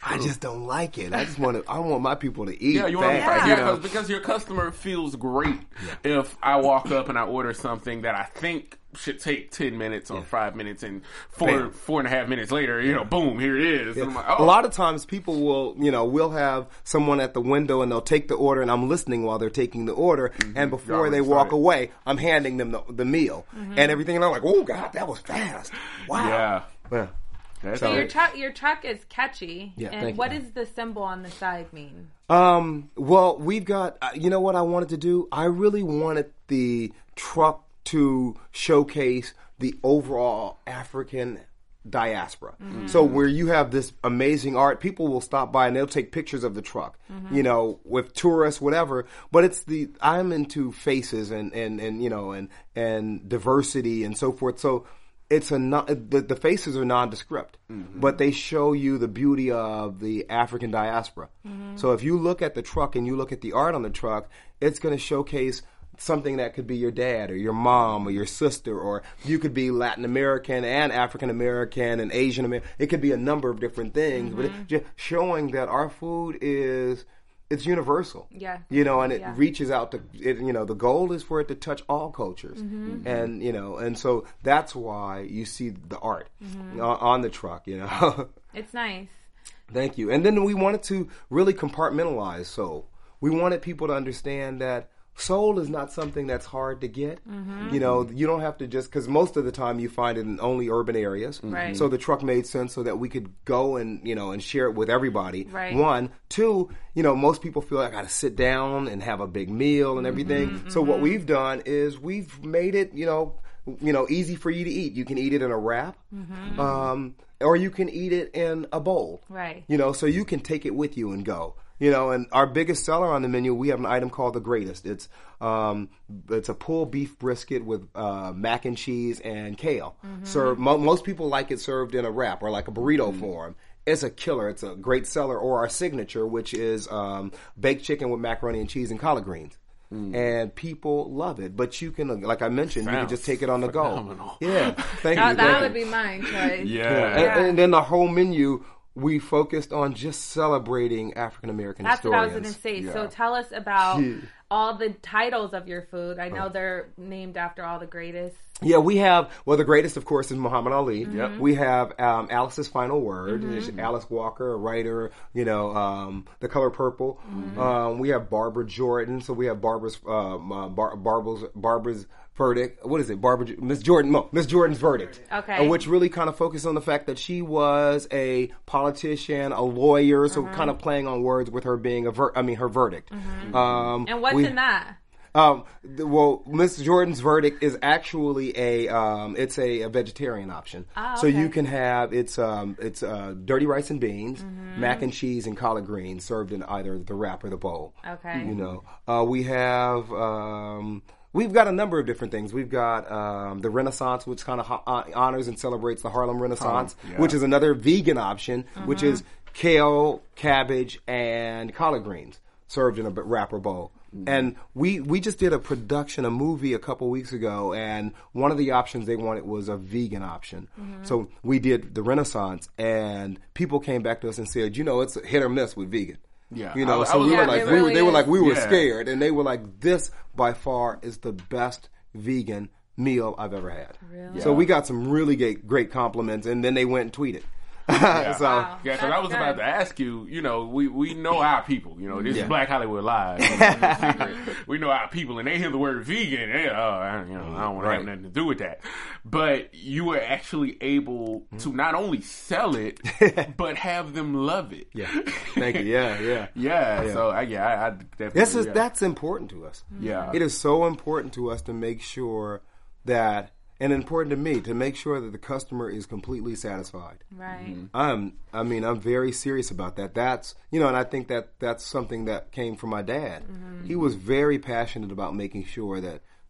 E: I just don't like it. I just want to. I want my people to eat.
C: Yeah, you want to
E: fast,
C: yeah,
E: you know?
C: because your customer feels great if I walk up and I order something that I think should take ten minutes or five minutes, and four
E: Bam.
C: four and a half minutes later, you know, boom, here it is.
E: Yeah.
C: And I'm like, oh.
E: A lot of times people will, you know, we'll have someone at the window and they'll take the order, and I'm listening while they're taking the order,
C: Mm-hmm.
E: and before
C: Already
E: they walk
C: started.
E: away, I'm handing them the, the meal
D: Mm-hmm.
E: and everything, and I'm like, oh God, that was fast. Wow.
C: Yeah.
E: Yeah.
C: That's
D: So
C: it.
D: your truck, your truck is catchy.
E: Yeah,
D: and
E: thank you.
D: what does the symbol on the side mean?
E: Um, well, we've got, uh, you know what I wanted to do? I really wanted the truck to showcase the overall African diaspora.
D: Mm-hmm.
E: So where you have this amazing art, people will stop by and they'll take pictures of the truck,
D: Mm-hmm.
E: you know, with tourists, whatever. But it's the, I'm into faces and, and, and you know, and, and diversity and so forth. So it's a non, the, the faces are nondescript,
C: Mm-hmm.
E: but they show you the beauty of the African diaspora.
D: Mm-hmm.
E: So if you look at the truck and you look at the art on the truck, it's going to showcase something that could be your dad or your mom or your sister, or you could be Latin American and African American and Asian American. It could be a number of different things, but it's just showing that our food is, it's universal.
D: Yeah.
E: You know, and it
D: Yeah.
E: reaches out to, it, you know, the goal is for it to touch all cultures.
D: Mm-hmm.
E: And, you know, and so that's why you see the art
D: Mm-hmm.
E: on, on the truck, you know.
D: It's nice.
E: Thank you. And then we wanted to really compartmentalize soul. We wanted people to understand that soul is not something that's hard to get.
D: Mm-hmm.
E: You know, you don't have to just, because most of the time you find it in only urban areas.
D: Right.
E: So the truck made sense so that we could go and, you know, and share it with everybody.
D: Right.
E: One. Two, you know, most people feel like I got to sit down and have a big meal and everything.
D: Mm-hmm,
E: So what we've done is we've made it, you know, you know, easy for you to eat. You can eat it in a wrap.
D: Mm-hmm.
E: Um, or you can eat it in a bowl.
D: Right.
E: You know, so you can take it with you and go. You know, and our biggest seller on the menu, we have an item called the Greatest. It's um, it's a pulled beef brisket with uh, mac and cheese and kale.
D: Mm-hmm.
E: Served, mo- most people like it served in a wrap or like a burrito
C: Mm-hmm.
E: form. It's a killer. It's a great seller. Or our signature, which is um, baked chicken with macaroni and cheese and collard greens.
C: Mm.
E: And people love it. But you can, like I mentioned, you can
C: Sounds
E: just take it on the
C: phenomenal.
E: go. Yeah, thank
D: That,
E: you.
D: that
E: thank
D: would
E: you.
D: be mine choice.
C: Yeah.
E: And, and then the whole menu, we focused on just celebrating African American
D: That's what I
E: historians.
D: was going to say.
C: Yeah.
D: So tell us about
E: Yeah.
D: all the titles of your food. I know they're named after all the greatest.
E: Yeah, we have, well, the greatest, of course, is Muhammad Ali.
C: Yep.
E: We have um, Alice's Final Word.
D: Mm-hmm.
E: There's Alice Walker, a writer, you know, um, The Color Purple.
D: Mm-hmm.
E: Um, we have Barbara Jordan. So we have Barbara's, um, uh, Bar- Barbara's, Barbara's Verdict. What is it? Barbara, Miss Jordan, no, Miss Jordan's Verdict.
D: Okay.
E: Uh, which really kind of focused on the fact that she was a politician, a lawyer, so
D: Mm-hmm.
E: kind of playing on words with her being a, ver- I mean, her verdict. Um,
D: And what's
E: we-
D: in that?
E: um, the, well, Miss Jordan's Verdict is actually a um, it's a, a vegetarian option.
D: Ah,
E: So
D: okay.
E: you can have it's um, it's uh, dirty rice and beans,
D: Mm-hmm.
E: mac and cheese, and collard greens served in either the wrap or the bowl.
D: Okay.
E: You know, uh, we have. Um, We've got a number of different things. We've got um, the Renaissance, which kind of ho- honors and celebrates the Harlem Renaissance,
C: Harlem, yeah.
E: which is another vegan option, which is kale, cabbage, and collard greens served in a wrap or bowl. And we, we just did a production, a movie a couple weeks ago, and one of the options they wanted was a vegan option. So we did the Renaissance, and people came back to us and said, you know, it's a hit or miss with vegan.
C: Yeah.
E: You know,
C: I- I
E: so
C: was
E: we were
C: about
E: like,
C: to
E: we
C: say-
E: were, they were
D: is.
E: like, we were
C: Yeah.
E: scared, and they were like, this by far is the best vegan meal I've ever had.
D: Really?
E: So we got some really great, great compliments, and then they went and tweeted.
C: Yeah.
E: so
D: Wow.
C: Yeah, because I
D: That's
C: was about
D: good.
C: to ask you, you know, we, we know our people. You know, this
E: Yeah.
C: is Black Hollywood Live. You know, no secret. We know our people, and they hear the word vegan. They, oh, I, you know, I don't want to
E: Right.
C: have nothing to do with that. But you were actually able to not only sell it, but have them love it.
E: yeah, thank you. Yeah, yeah.
C: Yeah,
E: Yeah.
C: so I, yeah, I, I definitely.
E: This is
C: yeah.
E: that's important to us.
C: Yeah.
E: It is so important to us to make sure that, and important to me to make sure that the customer is completely satisfied.
D: Right.
E: I'm, I mean, I'm very serious about that. That's, you know, and I think that that's something that came from my dad. He was very passionate about making sure that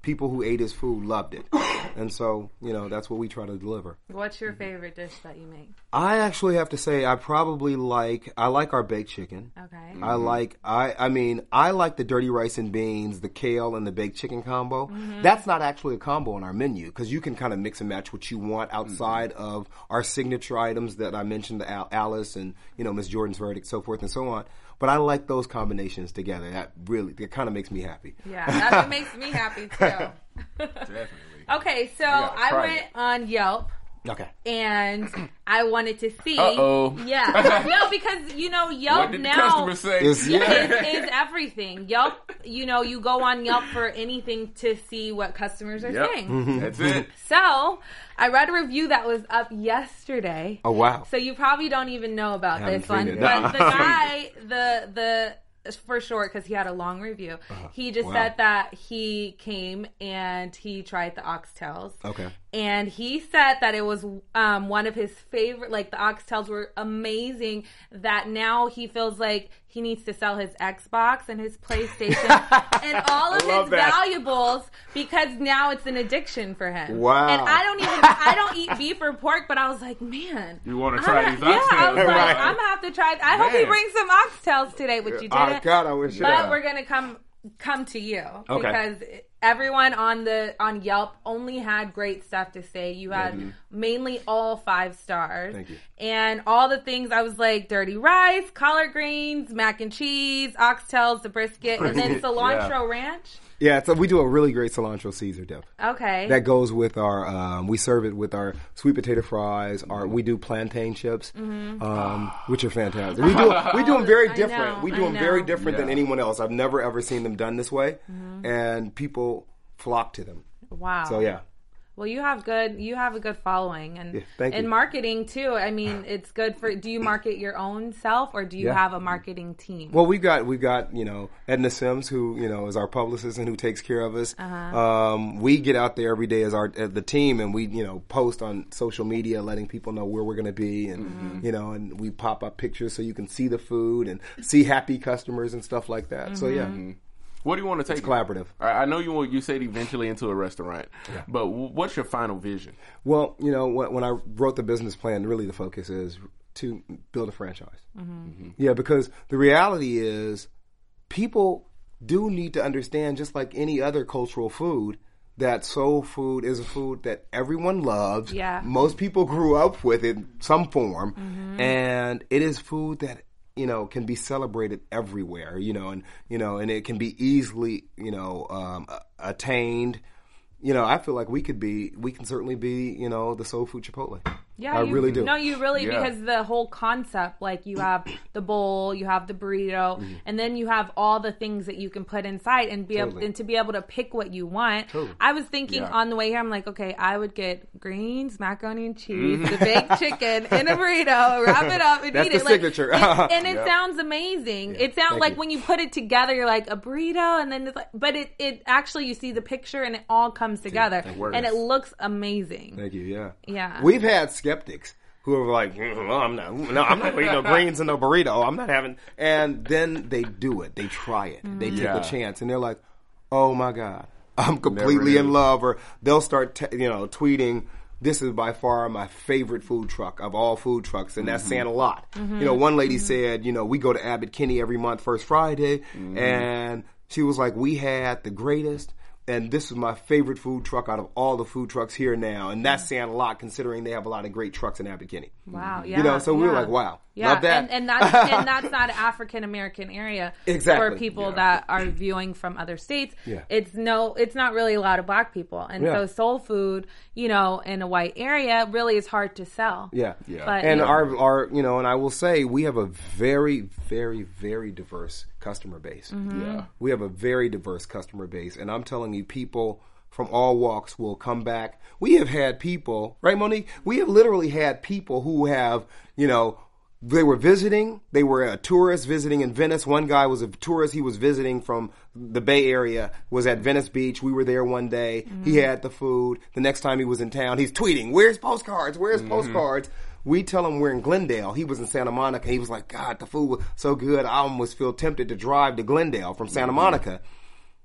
E: people who ate his food loved it. And so, you know, that's what we try to deliver.
D: What's your favorite dish that you make?
E: I actually have to say I probably like, I like our baked chicken.
D: Okay.
E: Mm-hmm. I like, I I mean, I like the dirty rice and beans, the kale and the baked chicken combo. Mm-hmm. That's not actually a combo on our menu because you can kind of mix and match what you want outside mm-hmm. of our signature items that I mentioned, the Al- Alice and, you know, Miss Jordan's Verdict, so forth and so on. But I like those combinations together. That really, that kind of makes me happy.
D: Yeah, that makes me happy too.
C: Definitely.
D: Okay, so I went
C: it.
D: on Yelp.
E: Okay.
D: And I wanted to see.
C: Uh-oh.
D: Yeah. No, because, you know, Yelp
C: What did the
D: now
C: customer say?
E: Is, yeah.
D: is, is everything. Yelp, you know, you go on Yelp for anything to see what customers are
C: Yep.
D: saying.
E: Mm-hmm.
C: That's it.
D: So, I read a review that was up yesterday.
E: Oh, wow.
D: So you probably don't even know about
E: I haven't
D: this one.
E: seen it.
D: But the guy, the, the, for short, because he had a long review, uh-huh. he just
E: Wow.
D: said that he came and he tried the oxtails.
E: Okay.
D: And he said that it was um, one of his favorite, like the oxtails were amazing, that now he feels like he needs to sell his Xbox and his PlayStation and all of his
E: that.
D: valuables because now it's an addiction for him.
E: Wow.
D: And I don't even, I don't eat beef or pork, but I was like, man.
C: You want to
D: I'm
C: try
D: gonna-
C: these
D: Yeah,
C: oxtails?
D: I was like,
E: Right.
D: I'm going to have to try. I hope he
C: Man.
D: brings some oxtails today, which you
E: Oh,
D: didn't.
E: God, I wish you
D: But
E: had.
D: we're going to come come to you
E: Okay.
D: because everyone on the on Yelp only had great stuff to say. You had
E: Mm-hmm.
D: mainly all five stars.
E: Thank you.
D: And all the things I was like dirty rice, collard greens, mac and cheese, oxtails, the brisket, and then cilantro
C: Yeah.
D: ranch.
E: Yeah, so we do a really great cilantro Caesar dip.
D: Okay.
E: That goes with our, um, we serve it with our sweet potato fries. Our we do plantain chips,
D: Mm-hmm.
E: um, which are fantastic. We do we do them very
D: I
E: different.
D: know,
E: we do
D: I
E: them very
D: know.
E: different than
C: Yeah.
E: anyone else. I've never ever seen them done this way,
D: Mm-hmm.
E: and people flock to them.
D: Wow.
E: So yeah.
D: Well, you have good. You have a good following, and
E: Yeah, thank
D: and
E: you.
D: marketing too. I mean, it's good for. Do you market your own self, or do you
E: Yeah.
D: have a marketing team?
E: Well, we got we got you know Edna Sims, who you know is our publicist and who takes care of us.
D: Uh-huh.
E: Um, we get out there every day as our as the team, and we you know post on social media, letting people know where we're going to be, and
D: Mm-hmm.
E: you know, and we pop up pictures so you can see the food and see happy customers and stuff like that. So yeah,
D: Mm-hmm.
C: What do you want to take?
E: it's collaborative.
C: I I know you want, you said eventually into a restaurant, but w- what's your final vision?
E: Well, you know, when, when I wrote the business plan, really the focus is to build a franchise.
D: Mm-hmm.
E: Yeah, because the reality is people do need to understand, just like any other cultural food, that soul food is a food that everyone loves.
D: Yeah.
E: Most people grew up with it in some form.
D: Mm-hmm.
E: And it is food that, you know, can be celebrated everywhere, you know, and, you know, and it can be easily, you know, um, a- attained. You know, I feel like we could be, we can certainly be, you know, the soul food Chipotle.
D: Yeah,
E: I
D: you,
E: really do.
D: No, you really,
C: Yeah.
D: because the whole concept, like you have the bowl, you have the burrito,
E: Mm-hmm.
D: and then you have all the things that you can put inside and be able
E: Totally.
D: and to be able to pick what you want.
E: Totally.
D: I was thinking
C: Yeah.
D: on the way here, I'm like, okay, I would get greens, macaroni and cheese,
E: Mm-hmm.
D: the baked chicken in a burrito, wrap it up and
E: That's
D: eat
E: the
D: it. Like,
E: signature.
D: it- and it
C: Yep.
D: sounds amazing. It sounds
E: thank
D: like
E: you.
D: when you put it together, you're like a burrito, and then it's like, but it it actually you see the picture and it all comes together,
C: works.
D: and it looks amazing.
E: Thank you. Yeah.
D: Yeah.
E: We've had skeptics who are like, "Mm, well, I'm not, no, I'm not eating no greens and no burrito. I'm not having, and then they do it. They try it. They take
C: Yeah.
E: a chance and they're like, oh my God, I'm completely
C: knew.
E: in love. Or they'll start, t- you know, tweeting, this is by far my favorite food truck of all food trucks, and that's saying a lot. You know, one lady said, you know, we go to Abbott Kinney every month, first Friday, and she was like, we had the greatest, and this is my favorite food truck out of all the food trucks here now, and that's saying a lot considering they have a lot of great trucks in Abbott Kinney.
D: Wow, yeah.
E: You know, so we were
D: yeah.
E: like, wow,
D: Yeah,
E: love that.
D: And, and that's and that's not an African American area
E: Exactly.
D: for people
C: Yeah.
D: that are viewing from other states.
E: Yeah.
D: It's no, it's not really a lot of black people, and
E: Yeah.
D: so soul food, you know, in a white area, really is hard to sell.
E: Yeah.
C: Yeah.
D: But
E: And
D: yeah.
E: our, our, you know, and I will say we have a very, very, very diverse customer base.
D: Mm-hmm.
C: Yeah.
E: We have a very diverse customer base. And I'm telling you, people from all walks will come back. We have had people, right, Monique? We have literally had people who have, you know, they were visiting. They were a tourist visiting in Venice. One guy was a tourist. He was visiting from the Bay Area, was at Venice Beach. We were there one day. He had the food. The next time he was in town, he's tweeting, where's postcards? Where's postcards? We tell him we're in Glendale. He was in Santa Monica. He was like, God, the food was so good. I almost feel tempted to drive to Glendale from Santa Monica.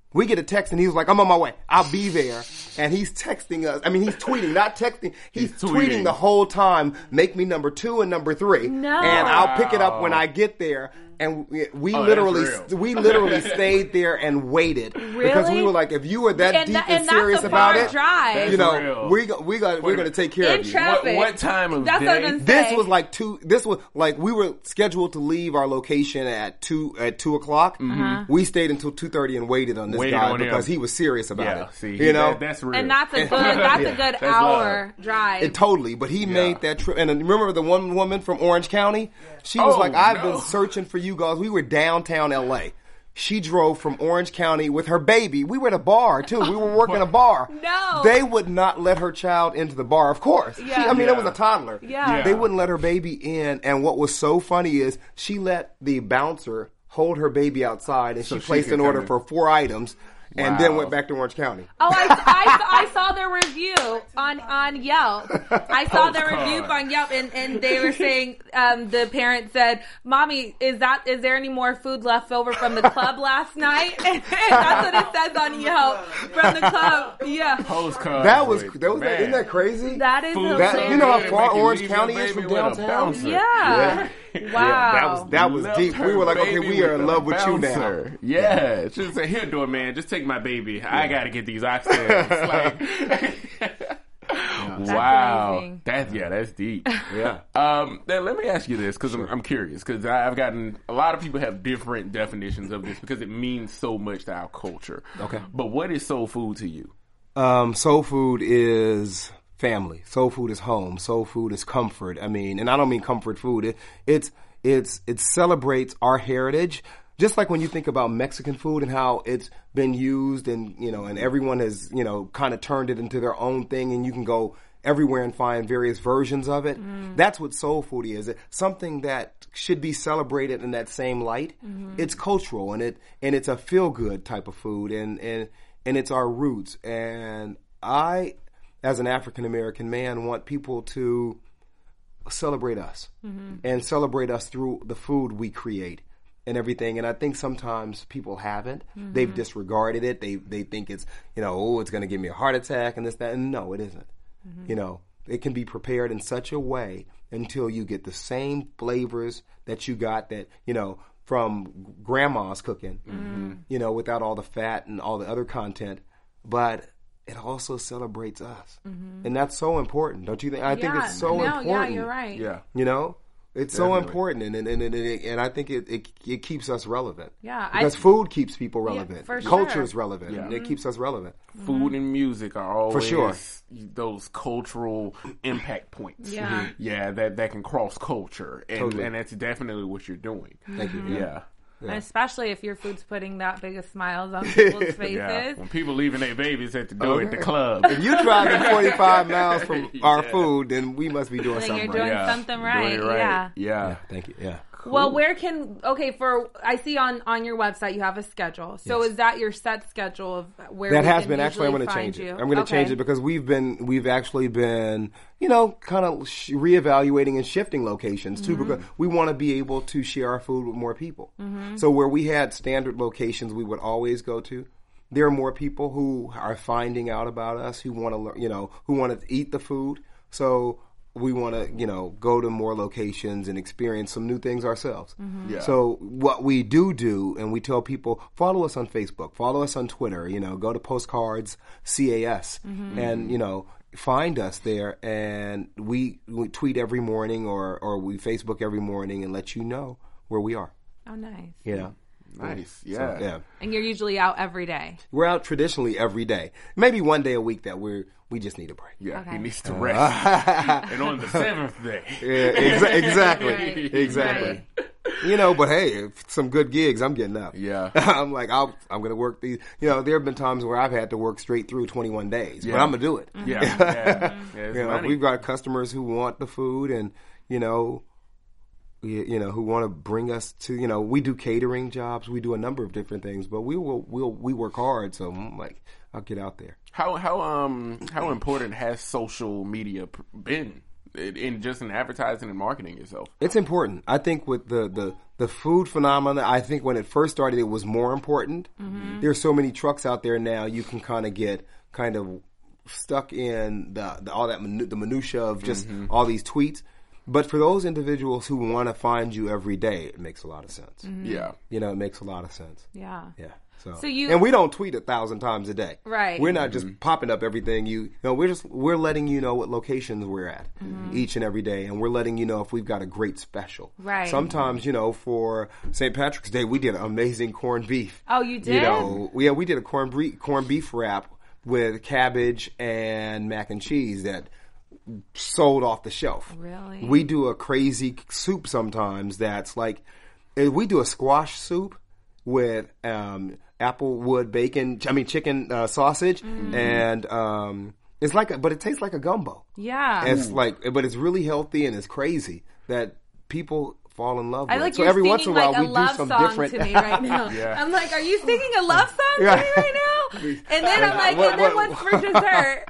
E: We get a text and he was like, I'm on my way. I'll be there. And he's texting us. I mean, he's tweeting, not texting. He's,
C: He's
E: tweeting.
C: tweeting
E: the whole time. Make me number two and number three.
D: No.
E: And I'll pick it up when I get there. And we, we
C: Oh,
E: literally,
C: that's real.
E: we literally stayed there and waited because we
D: Really?
E: were like, if you were that
D: And
E: deep
D: that-
E: and,
D: and that's
E: serious
D: a
E: about
D: far
E: it,
D: drive.
E: you know,
C: That's real.
E: we go, we got we're
C: Wait a
E: going to take care
D: In
E: of you.
D: traffic.
C: What, what time of
D: That's what I'm
C: day?
D: gonna
E: This
D: say.
E: was like two. This was like we were scheduled to leave our location at two at two o'clock. We stayed until two thirty and waited on this
C: Waited
E: guy
C: on him.
E: because he was serious about
C: Yeah,
E: it.
C: see,
E: you know,
C: that, that's real.
D: And that's a good, that's
E: Yeah.
D: a good
C: That's
D: hour drive.
E: It totally, but he made that trip. And remember the one woman from Orange County? She was
C: Oh,
E: like, I've
C: no.
E: been searching for you guys. We were downtown L A. She drove from Orange County with her baby. We were at a bar, too. We were working a bar.
D: No.
E: They would not let her child into the bar, of course. She-
D: Yeah.
E: I mean,
C: Yeah.
E: it was a toddler.
D: Yeah.
E: They wouldn't let her baby in. And what was so funny is she let the bouncer hold her baby outside, and
C: So
E: she
C: she
E: placed
C: could
E: an order
C: come in.
E: for four items and
C: Wow.
E: then went back to Orange County.
D: Oh, I, I, I saw their review on, on Yelp. I saw their
C: Postcard.
D: review on Yelp, and, and they were saying um, the parent said, "Mommy, is that is there any more food left over from the club last night?" And that's what it says on Yelp from the club. Yeah,
C: Postcard.
E: That was,
C: with-
E: that was
C: man.
E: isn't that crazy?
D: that is
C: Food
E: That-
D: hilarious.
E: you know how
C: good,
E: far
C: make you
E: Orange
C: leave your
E: County is
C: baby
E: from
C: with a
E: downtown?
C: bouncer.
D: Yeah.
E: Yeah,
D: Wow.
E: that was that was
C: Left
E: deep.
C: her
E: We were like, okay,
C: baby
E: we are
C: with
E: in
C: a
E: love with you now.
C: bouncer. Yeah, she said, "Here, door man, just take my baby. I got to get these oxtails." Like, wow,
D: amazing.
C: that's yeah, that's deep.
E: Yeah.
C: Um, then let me ask you this because I'm, I'm curious because I've gotten a lot of people have different definitions of this because it means so much to our culture.
E: Okay.
C: But what is soul food to you?
E: Um, soul food is family. Soul food is home. Soul food is comfort. I mean, and I don't mean comfort food. It, it's it's it celebrates our heritage. Just like when you think about Mexican food and how it's been used and, you know, and everyone has, you know, kind of turned it into their own thing and you can go everywhere and find various versions of it. Mm. That's what soul food is. It's something that should be celebrated in that same light. Mm-hmm. It's cultural and it and it's a feel good type of food and, and and it's our roots. And I, as an African American man, want people to celebrate us mm-hmm. and celebrate us through the food we create. And everything, and I think sometimes people haven't. Mm-hmm. They've disregarded it. They they think it's, you know, oh, it's going to give me a heart attack and this, that. And no, it isn't. Mm-hmm. You know, it can be prepared in such a way until you get the same flavors that you got that, you know, from grandma's cooking, mm-hmm. you know, without all the fat and all the other content. But it also celebrates us. Mm-hmm. And that's so important, don't you think? I
D: yeah,
E: think it's so
D: no,
E: important.
D: Yeah, you're right.
C: Yeah.
E: You know? It's
C: Definitely.
E: so important, and and, and, and, and I think it, it it keeps us relevant.
D: Yeah,
E: because
D: I,
E: food keeps people relevant.
D: Yeah, for
E: Culture
D: sure.
E: is relevant.
C: Yeah.
E: And it keeps us relevant.
C: Food and music are always
E: sure.
C: those cultural impact points.
D: Yeah.
C: yeah, that that can cross culture, and
E: Totally.
C: and that's definitely what you're doing.
E: Thank you.
C: Yeah.
D: And especially if your food's putting that big of smiles on people's faces.
C: Yeah, when people leaving their babies at the door at the club.
E: If you driving forty-five miles from our
C: Yeah.
E: food, then we must be doing
D: Then
E: something
D: you're
E: right.
D: doing
C: yeah.
D: something right.
C: Doing it right.
D: Yeah.
C: Yeah.
E: Thank you. Yeah.
D: Well, where can okay for I see on on your website you have a schedule. So
E: Yes.
D: is that your set schedule of where
E: That
D: we
E: has
D: can
E: been actually. I'm
D: usually
E: going to
D: find
E: change it.
D: you?
E: I'm going to
D: Okay.
E: change it because we've been we've actually been you know kind of sh- reevaluating and shifting locations too
D: Mm-hmm.
E: because we want to be able to share our food with more people.
D: Mm-hmm.
E: So where we had standard locations we would always go to, there are more people who are finding out about us who want to learn, you know, who want to eat the food. So we want to, you know, go to more locations and experience some new things ourselves.
D: Mm-hmm.
C: Yeah.
E: So what we do do, and we tell people, follow us on Facebook, follow us on Twitter, you know, go to Postcards C A S,
D: Mm-hmm.
E: and, you know, find us there, and we, we tweet every morning or, or we Facebook every morning and let you know where we are.
D: Oh, nice.
E: You know?
C: Nice.
E: So,
C: Yeah.
E: yeah.
D: And you're usually out every day.
E: We're out traditionally every day. Maybe one day a week that we're we just need a break.
C: Yeah.
D: Okay.
C: He needs to rest. And on the seventh day.
E: Yeah, exa- exactly,
D: Right.
E: exactly.
D: Right.
E: You know, but hey, if some good gigs, I'm getting up.
C: Yeah.
E: I'm like, I'll, I'm going to work these. You know, there have been times where I've had to work straight through twenty-one days, but
C: Yeah.
E: I'm going to do it.
C: Yeah. Yeah. yeah it's
E: You know,
C: money.
E: we've got customers who want the food and, you know, you, you know, who want to bring us to, you know, we do catering jobs. We do a number of different things, but we will, we'll, we work hard. So I'm like, I'll get out there.
C: How how um how important has social media pr- been in, in just in advertising and marketing yourself.
E: It's important. I think with the, the, the food phenomenon, I think when it first started, it was more important. Mm-hmm. There's so many trucks out there now, you can kind of get kind of stuck in the, the all that minu- the minutia of just mm-hmm. all these tweets. But for those individuals who want to find you every day, it makes a lot of sense.
D: Mm-hmm.
C: Yeah.
E: You know, it makes a lot of sense.
D: Yeah.
E: Yeah. So,
D: so you,
E: and we don't tweet a thousand times a day.
D: Right.
E: We're not just mm-hmm. popping up everything you, you know, we're just, we're letting you know what locations we're at mm-hmm. each and every day. And we're letting you know if we've got a great special.
D: Right.
E: Sometimes, you know, for Saint Patrick's Day, we did an amazing corned beef.
D: Oh, you did?
E: You know, yeah, we did a corned beef, corned beef wrap with cabbage and mac and cheese that sold off the shelf.
D: Really?
E: We do a crazy soup sometimes that's like, we do a squash soup with um, applewood bacon, I mean chicken uh, sausage, mm. and um, it's like, a, but it tastes like a gumbo.
D: Yeah.
E: And it's like, but it's really healthy and it's crazy that people fall in love
D: I
E: with.
D: like
E: So
D: you're
E: every once in a while
D: like a
E: we
D: love
E: do some
D: song
E: different.
D: To me right now.
C: Yeah.
D: I'm like, are you singing a love song to
E: Yeah.
D: me right now? And then I'm like,
E: What-
D: and then
E: what-
D: what's for dessert?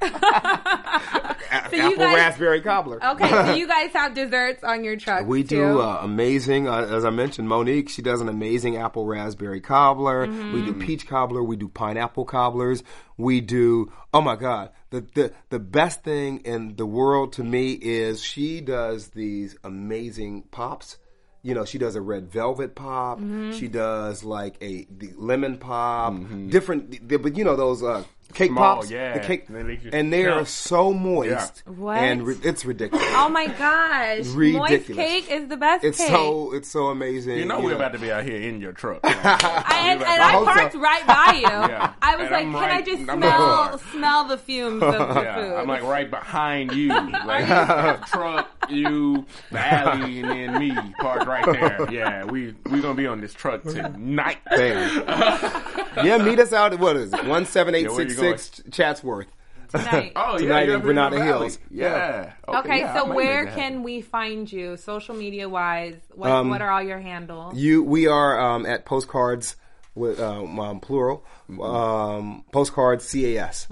D: So you
E: Apple
D: guys-
E: raspberry cobbler.
D: Okay, so you guys have desserts on your truck
E: We
D: too?
E: do uh, amazing, uh, as I mentioned, Monique, she does an amazing apple raspberry cobbler.
D: Mm-hmm.
E: We do peach cobbler. We do pineapple cobblers. We do, oh my God, the, the, the best thing in the world to me is she does these amazing pops. You know, she does a red velvet pop.
D: Mm-hmm.
E: She does like a the lemon pop. Different, but you know those uh, cake
C: Small,
E: pops.
C: yeah.
E: The cake,
C: They make you-
E: and they
C: Yeah.
E: are so moist.
C: Yeah.
D: What?
E: And ri- it's ridiculous.
D: Oh my gosh. Moist
E: Ridiculous.
D: cake is the best
E: It's
D: cake.
E: so it's so amazing.
C: You know
E: Yeah.
C: we're about to be out here in your truck.
D: I, and, and
E: I
D: I
E: hope so.
D: parked right by you.
C: Yeah.
D: I was
C: And
D: like,
C: I'm
D: can I
C: right-
D: just
C: I'm
D: smell
C: right.
D: smell the fumes of the
C: Yeah,
D: food?
C: I'm like right behind you. Like the truck, you, the alley, and then me parked right there. Yeah, we we gonna be on this truck tonight.
E: Damn. Yeah, meet us out at what is it? One seven eight
C: Yeah, where
E: six
C: you
E: six Chatsworth.
D: Tonight.
C: Oh yeah,
E: Tonight
C: you're
E: in
C: up
E: Granada
C: the Valley.
E: Hills.
C: Yeah.
D: Okay,
C: yeah, I
D: so
C: might
D: where
C: make that
D: can
C: happen.
D: we find you, social media wise? What
E: Um,
D: what are all your handles?
E: You, we are um, at Postcards with um, um, plural. Um, Postcards C A S.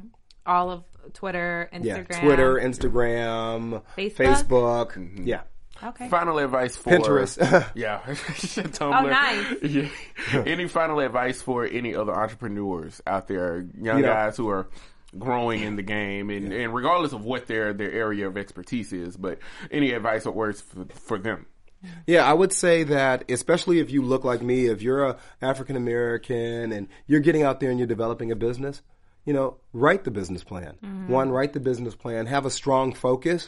D: All of Twitter, Instagram,
E: Yeah, Twitter, Instagram,
D: Facebook?
E: Facebook. Yeah,
D: Okay.
C: Final advice for
E: Pinterest.
C: Yeah, Tumblr.
D: Oh, nice.
C: Yeah. Any final advice for any other entrepreneurs out there, young
E: You know-
C: guys who are growing in the game, and, and regardless of what their their area of expertise is, but any advice or words for, for them?
E: Yeah, I would say that, especially if you look like me, if you're a African American and you're getting out there and you're developing a business, you know, write the business plan. One, write the business plan, have a strong focus,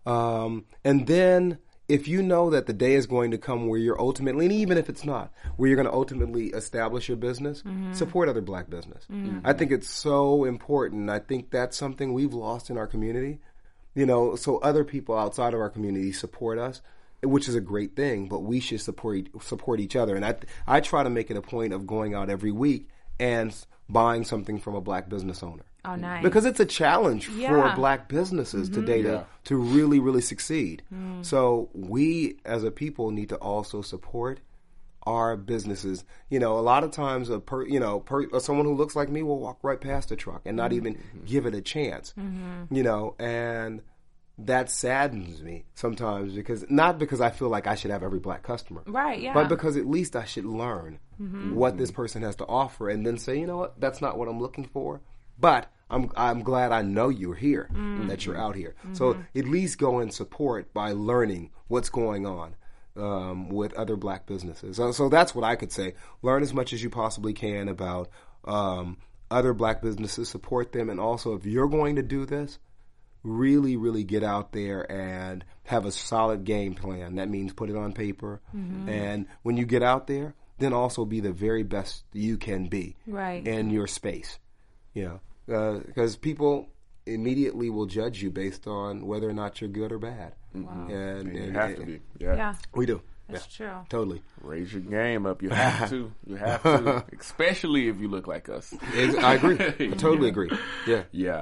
E: um, and then if you know that the day is going to come where you're ultimately, and even if it's not, where you're going to ultimately establish your business, support other black business. I think it's so important. I think that's something we've lost in our community, you know, so other people outside of our community support us, which is a great thing, but we should support support each other. And I I try to make it a point of going out every week and buying something from a black business owner.
D: Oh, nice.
E: Because it's a challenge
D: Yeah.
E: for black businesses today
C: Yeah.
E: to, to really, really succeed. So we as a people need to also support our businesses. You know, a lot of times a per, you know, per, someone who looks like me will walk right past a truck and not even give it a chance. You know, and that saddens me sometimes because not because I feel like I should have every black customer.
D: Right, yeah.
E: But because at least I should learn what this person has to offer and then say, you know what, that's not what I'm looking for. But I'm I'm glad I know you're here, that you're out here. So at least go and support by learning what's going on um, with other black businesses. So, so that's what I could say. Learn as much as you possibly can about um, other black businesses, support them, and also if you're going to do this, really, really get out there and have a solid game plan. That means put it on paper. And when you get out there, then also be the very best you can be
D: Right.
E: in your space. You know, because people immediately will judge you based on whether or not you're good or bad.
D: Wow.
E: And,
C: You
E: and-
C: have to
E: and-
C: be. Yeah.
D: Yeah,
E: We do.
D: that's
E: Yeah,
D: true.
E: totally.
C: Raise your game up. You have to. You have to. Especially if you look like us.
E: Ex- I agree. I totally agree. Yeah.
C: Yeah.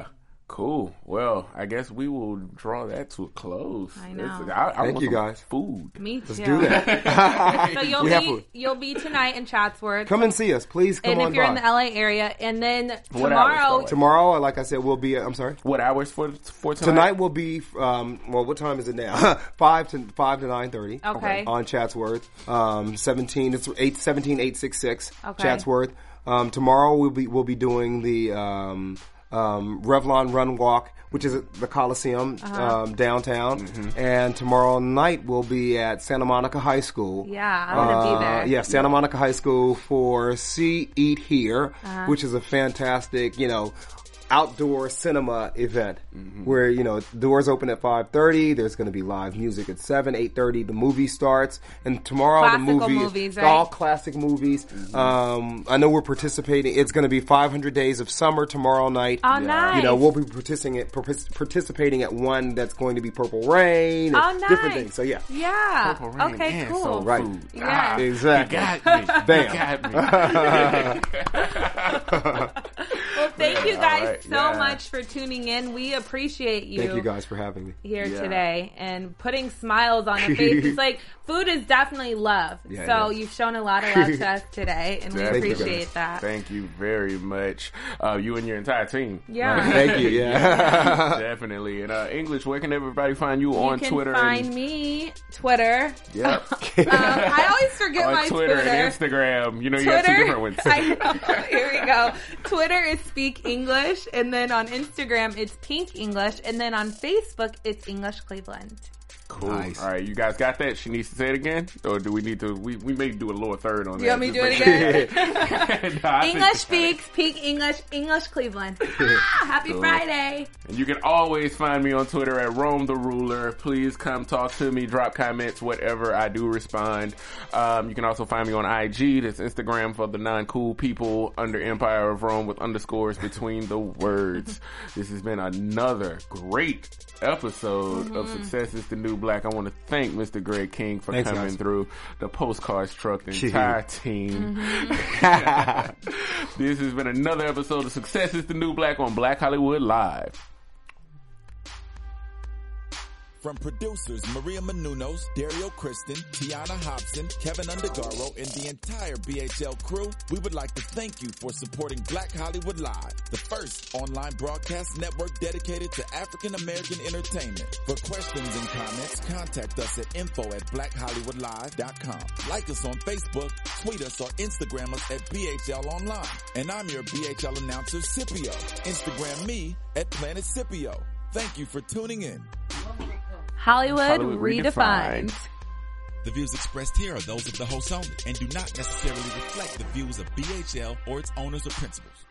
C: Cool. Well, I guess we will draw that to a close.
D: I know.
C: It's- I, I
E: Thank
C: want
E: you,
C: some
E: guys.
C: Food.
D: Me too.
E: Let's do that.
D: So you'll
E: We have
D: be
E: food.
D: you'll be tonight in Chatsworth.
E: Come and see us, please. Come
D: and
E: on
D: if you're
E: by.
D: in the L A area, and then
C: What hours, by
D: tomorrow,
C: the way?
E: Tomorrow, like I said, we'll be. I'm sorry.
C: What hours for for tonight?
E: Tonight will be. Um, well, what time is it now? five to five to nine thirty.
D: Okay.
E: On Chatsworth. Um, seventeen. It's eight seventeen eight six six.
D: Okay.
E: Chatsworth. Um, tomorrow we'll be we'll be doing the um, um, Revlon Run Walk, which is at the Coliseum
D: Uh-huh.
E: um, downtown. And tomorrow night we'll be at Santa Monica High School.
D: Yeah, I'm gonna be
E: Uh,
D: there.
E: Yeah, Santa Monica High School for See Eat Here,
D: Uh-huh.
E: which is a fantastic, you know, outdoor cinema event where, you know, doors open at five thirty. There's going to be live music at seven, eight thirty. The movie starts. And tomorrow
D: Classical
E: the movie
D: movies,
E: is
D: right?
E: all classic movies. Um, I know we're participating. It's going to be five hundred Days of Summer tomorrow night.
D: Oh, nice.
E: You know, we'll be participating at, participating at one that's going to be Purple Rain and
D: Oh, nice.
E: different things. So, yeah.
D: Yeah.
C: Purple Rain
D: Okay,
C: and
D: cool.
C: soul
E: Right.
C: food.
D: Yeah.
C: Ah,
E: Exactly.
C: You got me.
E: Bam.
C: You got me.
D: Well, thank you guys
C: All right,
D: so
C: yeah.
D: much for tuning in. We appreciate you.
E: Thank you guys for having me.
D: Here
C: Yeah.
D: today and putting smiles on our faces. Like, food is definitely love.
E: Yeah,
D: so
E: it is.
D: you've shown a lot of love to us today, and we
C: Definitely.
D: appreciate that.
C: Thank you very much. Uh, you and your entire team.
D: Yeah.
E: Thank you. Yeah.
C: Definitely. And uh, English, where can everybody find you,
D: You
C: on
D: can
C: Twitter?
D: find
C: and,
D: me, Twitter.
C: Yep.
D: Um, I always forget
C: on
D: my
C: Twitter,
D: Twitter.
C: and Instagram. You know, you got two
D: Twitter,
C: different ones.
D: I know. Here we go. Twitter is Speak English, and then on Instagram it's Pink English, and then on Facebook it's English Cleveland.
C: Cool.
E: Nice.
C: All right, you guys got that? She needs to say it again? Or do we need to? We, we may do a lower third on that.
D: You want me to do it
C: Just make-
D: again?
C: Nah, I think
D: English
C: you got it.
D: Speaks, Pink English, English Cleveland. Ah, happy
C: Cool.
D: Friday.
C: And you can always find me on Twitter at Rome the Ruler. Please come talk to me, drop comments, whatever. I do respond. Um, you can also find me on I G. That's Instagram for the non-cool people under Empire of Rome with underscores between the words. This has been another great episode
D: Mm-hmm.
C: of Success is the New Black. I want to thank Mister Greg King for
E: Thanks,
C: coming
E: guys.
C: through, the Postcards Truck, the entire team.
D: Mm-hmm.
C: This has been another episode of Success is the New Black on Black Hollywood Live.
A: From producers Maria Menounos, Dario Kristen, Tiana Hobson, Kevin Undergaro, and the entire B H L crew, we would like to thank you for supporting Black Hollywood Live, the first online broadcast network dedicated to African American entertainment. For questions and comments, contact us at info at black hollywood live dot com. Like us on Facebook, tweet us, or Instagram us at B H L Online. And I'm your B H L announcer, Scipio. Instagram me at Planet Scipio. Thank you for tuning in.
D: Hollywood,
C: Hollywood
D: redefined.
C: redefined.
F: The views expressed here are those of the host only and do not necessarily reflect the views of B H L or its owners or principals.